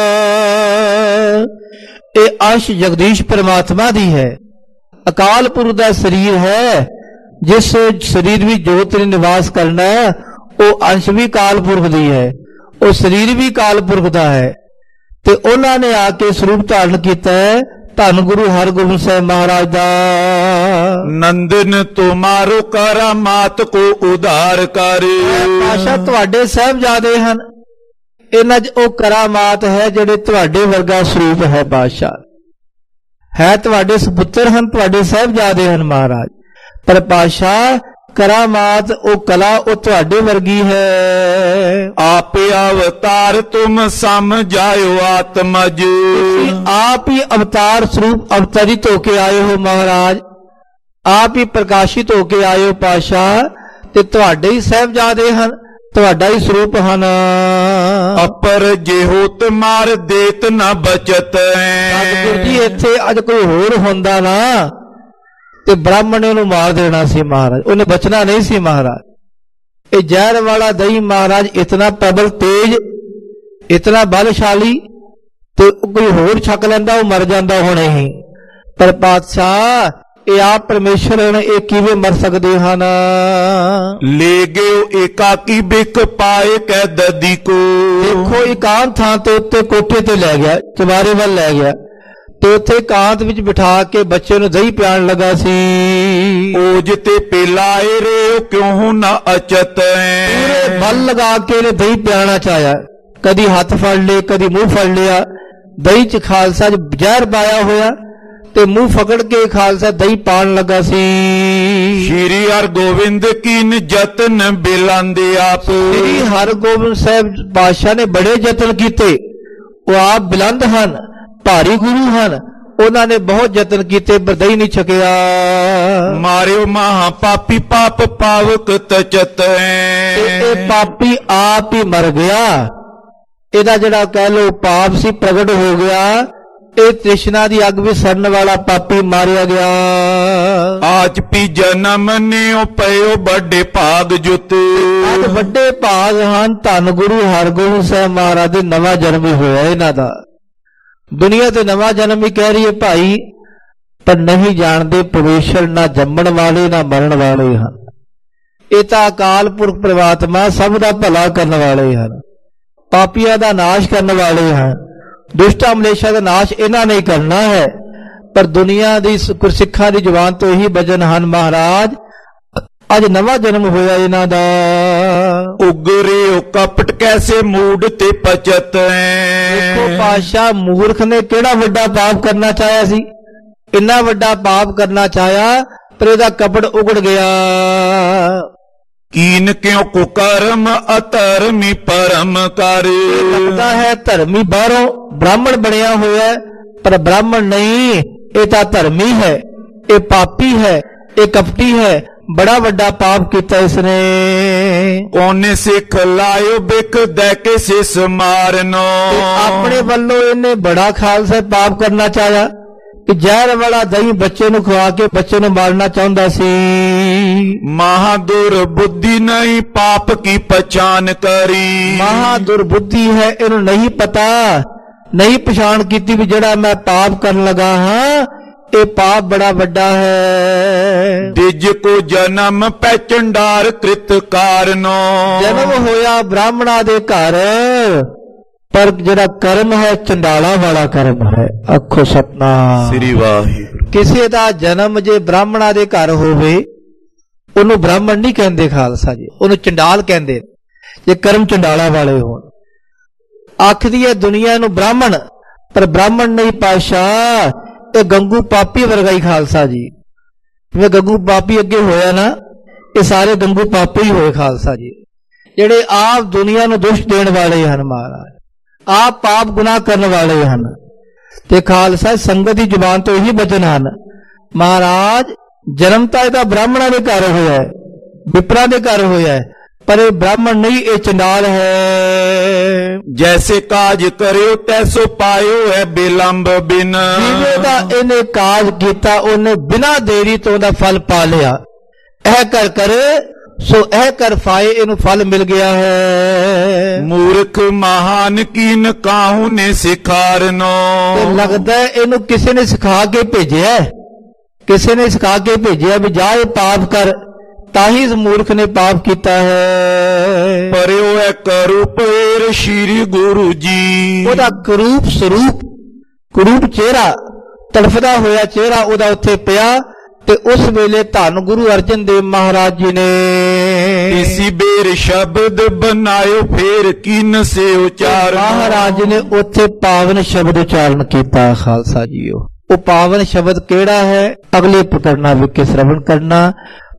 [SPEAKER 1] ਇਹ ਅੰਸ਼ ਜਗਦੀਸ਼ ਪਰਮਾਤਮਾ ਦੀ ਹੈ, ਅਕਾਲ ਪੁਰਖ ਦਾ ਸਰੀਰ ਹੈ। ਜਿਸ ਸਰੀਰ ਵਿੱਚ ਜੋਤ ਨੇ ਨਿਵਾਸ ਕਰਨਾ ਹੈ, ਉਹ ਅੰਸ਼ ਵੀ ਕਾਲ ਪੁਰਖ ਦੀ ਹੈ, ਉਹ ਸਰੀਰ ਵੀ ਕਾਲ ਪੁਰਖ ਦਾ ਹੈ। ਤੇ ਉਹਨਾਂ ਨੇ ਆ ਕੇ ਸਰੂਪ ਧਾਰਨ ਕੀਤਾ ਹੈ ਧੰਨ ਗੁਰੂ ਹਰਗੋਬਿੰਦ ਸਾਹਿਬ ਮਹਾਰਾਜ ਦਾ।
[SPEAKER 2] ਨੰਦਨ ਤੁਮਾਰੋ ਕਰਾਮਾਤ ਕੋ ਉਧਾਰ ਕਰ।
[SPEAKER 1] ਪਾਸ਼ਾ ਤੁਹਾਡੇ ਸਾਹਿਬਜ਼ਾਦੇ ਹਨ, ਇਹਨਾਂ 'ਚ ਉਹ ਕਰਾਮਾਤ ਹੈ ਜਿਹੜੇ ਤੁਹਾਡੇ ਵਰਗਾ ਸਰੂਪ ਹੈ। ਪਾਸ਼ਾ ਹੈ ਤੁਹਾਡੇ ਸੁਪੁੱਤਰ ਹਨ, ਤੁਹਾਡੇ ਸਾਹਿਬਜ਼ਾਦੇ ਹਨ ਮਹਾਰਾਜ, ਪਰ ਪਾਸ਼ਾ ਕਰਾਮਾਤ ਉਹ ਕਲਾ ਉਹ ਤੁਹਾਡੇ ਵਰਗੀ ਹੈ।
[SPEAKER 2] ਆਪੇ ਅਵਤਾਰ ਤੁਮ ਸਮਝਾਇਓ ਆਤਮਜ।
[SPEAKER 1] ਆਪ ਹੀ ਅਵਤਾਰ ਸਰੂਪ ਅਵਤਰਿਤ ਹੋ ਕੇ ਆਏ ਹੋ ਮਹਾਰਾਜ, ਆਪ ਹੀ ਪ੍ਰਕਾਸ਼ਿਤ ਹੋ ਕੇ ਆਏ ਹੋ ਪਾਤਸ਼ਾਹ, ਤੇ ਤੁਹਾਡੇ ਹੀ ਸਾਹਿਬਜ਼ਾਦੇ ਹਨ, ਤੁਹਾਡਾ ਹੀ ਸਰੂਪ ਹਨ।
[SPEAKER 2] ਅਪਰ ਜਿਹੋ ਤੁਮਾਰ ਦੇਤ ਨਾ ਬਚਤ।
[SPEAKER 1] ਸਤਿਗੁਰੂ ਜੀ ਇੱਥੇ ਅੱਜ ਕੋਈ ਹੋਰ ਹੁੰਦਾ ਨਾ ਤੇ ਬ੍ਰਾਹਮਣ ਨੇ ਉਹਨੂੰ ਮਾਰ ਦੇਣਾ ਸੀ ਮਹਾਰਾਜ, ਉਹਨੇ ਬਚਣਾ ਨਹੀਂ ਸੀ ਮਹਾਰਾਜ। ਇਹ ਜ਼ਹਿਰ ਵਾਲਾ ਦਹੀਂ ਮਹਾਰਾਜ ਇਤਨਾ ਪ੍ਰਬਲ ਤੇਜ, ਇਤਨਾ ਬਲਸ਼ਾਲੀ, ਤੇ ਕੋਈ ਹੋਰ ਛਕ ਲੈਂਦਾ ਉਹ ਮਰ ਜਾਂਦਾ ਹੁਣੇ ਹੀ। ਪਰ ਪਾਤਸ਼ਾਹ ਇਹ ਆਪ ਪਰਮੇਸ਼ਰ ਹਨ, ਇਹ ਕਿਵੇਂ ਮਰ ਸਕਦੇ ਹਨ?
[SPEAKER 2] ਲੈ ਗਏ ਏਕਾਕੀ ਬਿਕ ਪਾਏ ਕੈ ਦਦੀ ਕੋ।
[SPEAKER 1] ਦੇਖੋ ਇਕਾਂਤ ਥਾਂ ਤੇ ਉੱਤੇ ਕੋਠੇ ਤੇ ਲੈ ਗਿਆ, ਚੁਬਾਰੇ ਵੱਲ ਲੈ ਗਿਆ, ਤੇ ਉੱਥੇ ਇਕਾਂਤ ਵਿੱਚ ਬਿਠਾ ਕੇ ਬੱਚੇ ਨੂੰ ਦਹੀਂ ਪਿਆਣ ਲੱਗਾ ਸੀ।
[SPEAKER 2] ਓਜ ਤੇ ਪਿਲਾਏ ਰੇ ਕਿਉਂ ਨਾ ਅਚਤ।
[SPEAKER 1] ਪੂਰੇ ਬਲ ਲਗਾ ਕੇ ਇਹਨੇ ਦਹੀਂ ਪਿਆਣਾ ਚਾਹਿਆ, ਕਦੀ ਹੱਥ ਫੜ ਲਏ, ਕਦੀ ਮੂੰਹ ਫੜ ਲਿਆ। ਦਹੀਂ 'ਚ ਖਾਲਸਾ ਜ਼ਹਿਰ ਪਾਇਆ ਹੋਇਆ, ਤੇ ਮੂੰਹ ਫਕੜ ਕੇ ਖਾਲਸਾ ਦਹੀਂ ਪਾਣ ਲੱਗਾ ਸੀ।
[SPEAKER 2] ਸ਼੍ਰੀ ਹਰਗੋਬਿੰਦ ਕੀਨ ਜਤਨ ਬਿਲਾਂਦੇ ਆਪ।
[SPEAKER 1] ਸ਼੍ਰੀ ਹਰਗੋਬਿੰਦ ਸਾਹਿਬ ਪਾਤਸ਼ਾਹ ਨੇ ਬੜੇ ਯਤਨ ਕੀਤੇ, ਉਹ ਆਪ ਬਿਲੰਦ ਹਨ, ਭਾਰੀ ਗੁਰੂ ਹਨ, ਉਹਨਾਂ ਨੇ ਬਹੁਤ ਯਤਨ ਕੀਤੇ ਪਰ ਦਹੀਂ ਨਹੀਂ ਛਕਿਆ।
[SPEAKER 2] ਮਾਰਿਓ ਮਹਾ ਪਾਪੀ ਪਾਪ ਪਾਵਕ ਤਚਤ।
[SPEAKER 1] ਇਹ ਪਾਪੀ ਆਪ ਹੀ ਮਰ ਗਿਆ, ਇਹਦਾ ਜਿਹੜਾ ਕਹਿ ਲੋ ਪਾਪ ਸੀ ਪ੍ਰਗਟ ਹੋ ਗਿਆ। ਇਹ ਤ੍ਰਿਸ਼ਨਾ ਦੀ ਅੱਗ ਵਿੱਚ ਸੜਨ ਵਾਲਾ ਪਾਪੀ ਮਾਰਿਆ ਗਿਆ।
[SPEAKER 2] ਆਜ ਪੀ ਜਨਮ ਨਿਓ ਪਇਓ ਵੱਡੇ ਭਾਗ ਜੁਤ।
[SPEAKER 1] ਅੱਜ ਵੱਡੇ ਭਾਗ ਹਨ, ਧੰਨ ਗੁਰੂ ਹਰਗੋਬਿੰਦ ਸਾਹਿਬ ਮਹਾਰਾਜ ਦੇ ਨਵਾਂ ਜਨਮ ਹੋਇਆ ਇਹਨਾਂ ਦਾ। ਦੁਨੀਆ ਤੇ ਨਵਾਂ ਜਨਮ ਹੀ ਕਹਿ ਰਹੀ ਹੈ ਭਾਈ, ਪਰ ਨਹੀਂ ਜਾਣਦੇ ਪਰਮੇਸ਼ਰ ਨਾ ਜੰਮਣ ਵਾਲੇ ਨਾ ਮਰਨ ਵਾਲੇ ਹਨ। ਇਹ ਤਾਂ ਅਕਾਲ ਪੁਰਖ ਪ੍ਰਮਾਤਮਾ ਸਭ ਦਾ ਭਲਾ ਕਰਨ ਵਾਲੇ ਹਨ, ਪਾਪੀਆਂ ਦਾ ਨਾਸ਼ ਕਰਨ ਵਾਲੇ ਹਨ। ਦੁਸ਼ਟਾਂ ਮਲੇਸ਼ਾਂ ਦਾ ਨਾਸ਼ ਇਹਨਾਂ ਨੇ ਕਰਨਾ ਹੈ, ਪਰ ਦੁਨੀਆ ਦੀ ਗੁਰਸਿੱਖਾਂ ਦੀ ਜ਼ੁਬਾਨ ਤੋਂ ਇਹੀ ਬਚਨ ਹਨ ਮਹਾਰਾਜ, ਅੱਜ ਨਵਾਂ ਜਨਮ ਹੋਇਆ ਇਹਨਾਂ ਦਾ।
[SPEAKER 2] ਉਗਰੇ ਉਹ ਕਪਟ ਕੈਸੇ ਮੂਡ ਤੇ ਪਚਤ।
[SPEAKER 1] ਦੇਖੋ ਪਾਤਸ਼ਾਹ ਮੂਰਖ ਨੇ ਕਿਹੜਾ ਵੱਡਾ ਪਾਪ ਕਰਨਾ ਚਾਹਿਆ ਸੀ, ਇੰਨਾ ਵੱਡਾ ਪਾਪ ਕਰਨਾ ਚਾਹਿਆ, ਪਰ ਇਹਦਾ ਕਪਟ ਉਗੜ ਗਿਆ।
[SPEAKER 2] ਕੀਨ ਕਿਉ ਕੁਕਰਮ ਅਧਰਮੀ ਪਰਮ ਕਰ।
[SPEAKER 1] ਲੱਗਦਾ ਹੈ ਧਰਮੀ ਬਾਹਰੋਂ ਬ੍ਰਾਹਮਣ ਬਣਿਆ ਹੋਇਆ, ਪਰ ਬ੍ਰਾਹਮਣ ਨਹੀਂ, ਇਹ ਤਾਂ ਧਰਮੀ ਹੈ। ਇਹ ਪਾਪੀ ਹੈ, ਇਹ ਕਪਟੀ ਹੈ, बड़ा वड्डा पाप किया इसने।
[SPEAKER 2] ओने सिख लायो बिक दे के सिस मारनो।
[SPEAKER 1] अपने वालों इन्हें बड़ा खालसा पाप करना चाहा कि जहर वाला दही बच्चे नूं खवा के बच्चे नूं मारना चाहता सी।
[SPEAKER 2] महादुर बुद्धि नहीं पाप की पहचान करी।
[SPEAKER 1] महादुर बुद्धि है, इन्हूं नहीं पता, नहीं पछाण कीती भी जड़ा मैं पाप करन लगा हाँ ये पाप बड़ा बड़ा है।
[SPEAKER 2] दिज को जन्म पै चंडार कृत कारनो।
[SPEAKER 1] जन्म होया ब्राह्मणा दे घर पर जड़ा कर्म है चंडाला वाला कर्म है। आखो सतनाम
[SPEAKER 2] श्री वाहिगुरू।
[SPEAKER 1] किसी दा जन्म जे ब्राह्मणा दे घर होवे उन्होंने ब्राह्मण नहीं कहते खालसा जी, उन्होंने चंडाल कहते जे कर्म चंडाला वाले होण। आखदी है दुनिया नूं ब्राह्मण, पर ब्राह्मण नहीं पातशाह ये गंगू पापी वर्गा ही खालसा जी। वे गंगू पापी अगे होया ना, ये सारे गंगू पापी ही होए खालसा जी, जेड़े आप दुनिया नूं दुष्ट देण वाले हन महाराज, आप पाप गुनाह करने वाले हन। ते खालसा संगत की जुबान तो यही बचन हन महाराज जन्म तो इहदा ब्राह्मणा दे घर होया है, विपरा दे घर होया है, पर ये ब्राह्मण नहीं, ये चंडाल है।
[SPEAKER 2] जैसे काज करियो तैसो पायो है बिलंब बिन।
[SPEAKER 1] जिवें दा इन्हें काज कीता उन्हें बिना देरी तो उहदा फल पा लिया। ऐ कर करे सो ऐ कर फाए, इनू फल मिल गया है।
[SPEAKER 2] मूर्ख महान कीन काहू ने सिखारनो।
[SPEAKER 1] लगता है इनू किसी ने सिखा के भेजिया, किसी ने सिखा के भेजिया भी जा ये पाप कर, ताही इस मूर्ख ने पाप किया है।
[SPEAKER 2] परयो है करूप श्री गुरु जी।
[SPEAKER 1] ओदा करूप स्वरूप, करूप चेहरा, तड़फदा होया चेहरा ओदा उत्थे पिया। ते उस वेले धन गुरु अर्जन देव महाराज जी ने
[SPEAKER 2] इसी बेर शब्द बनायो फिर किन से उचार।
[SPEAKER 1] महाराज ने उत्थे पावन शब्द उचारण किया खालसा जी। वो पावन शब्द केड़ा है अगले प्रकरणा विच श्रवण करना।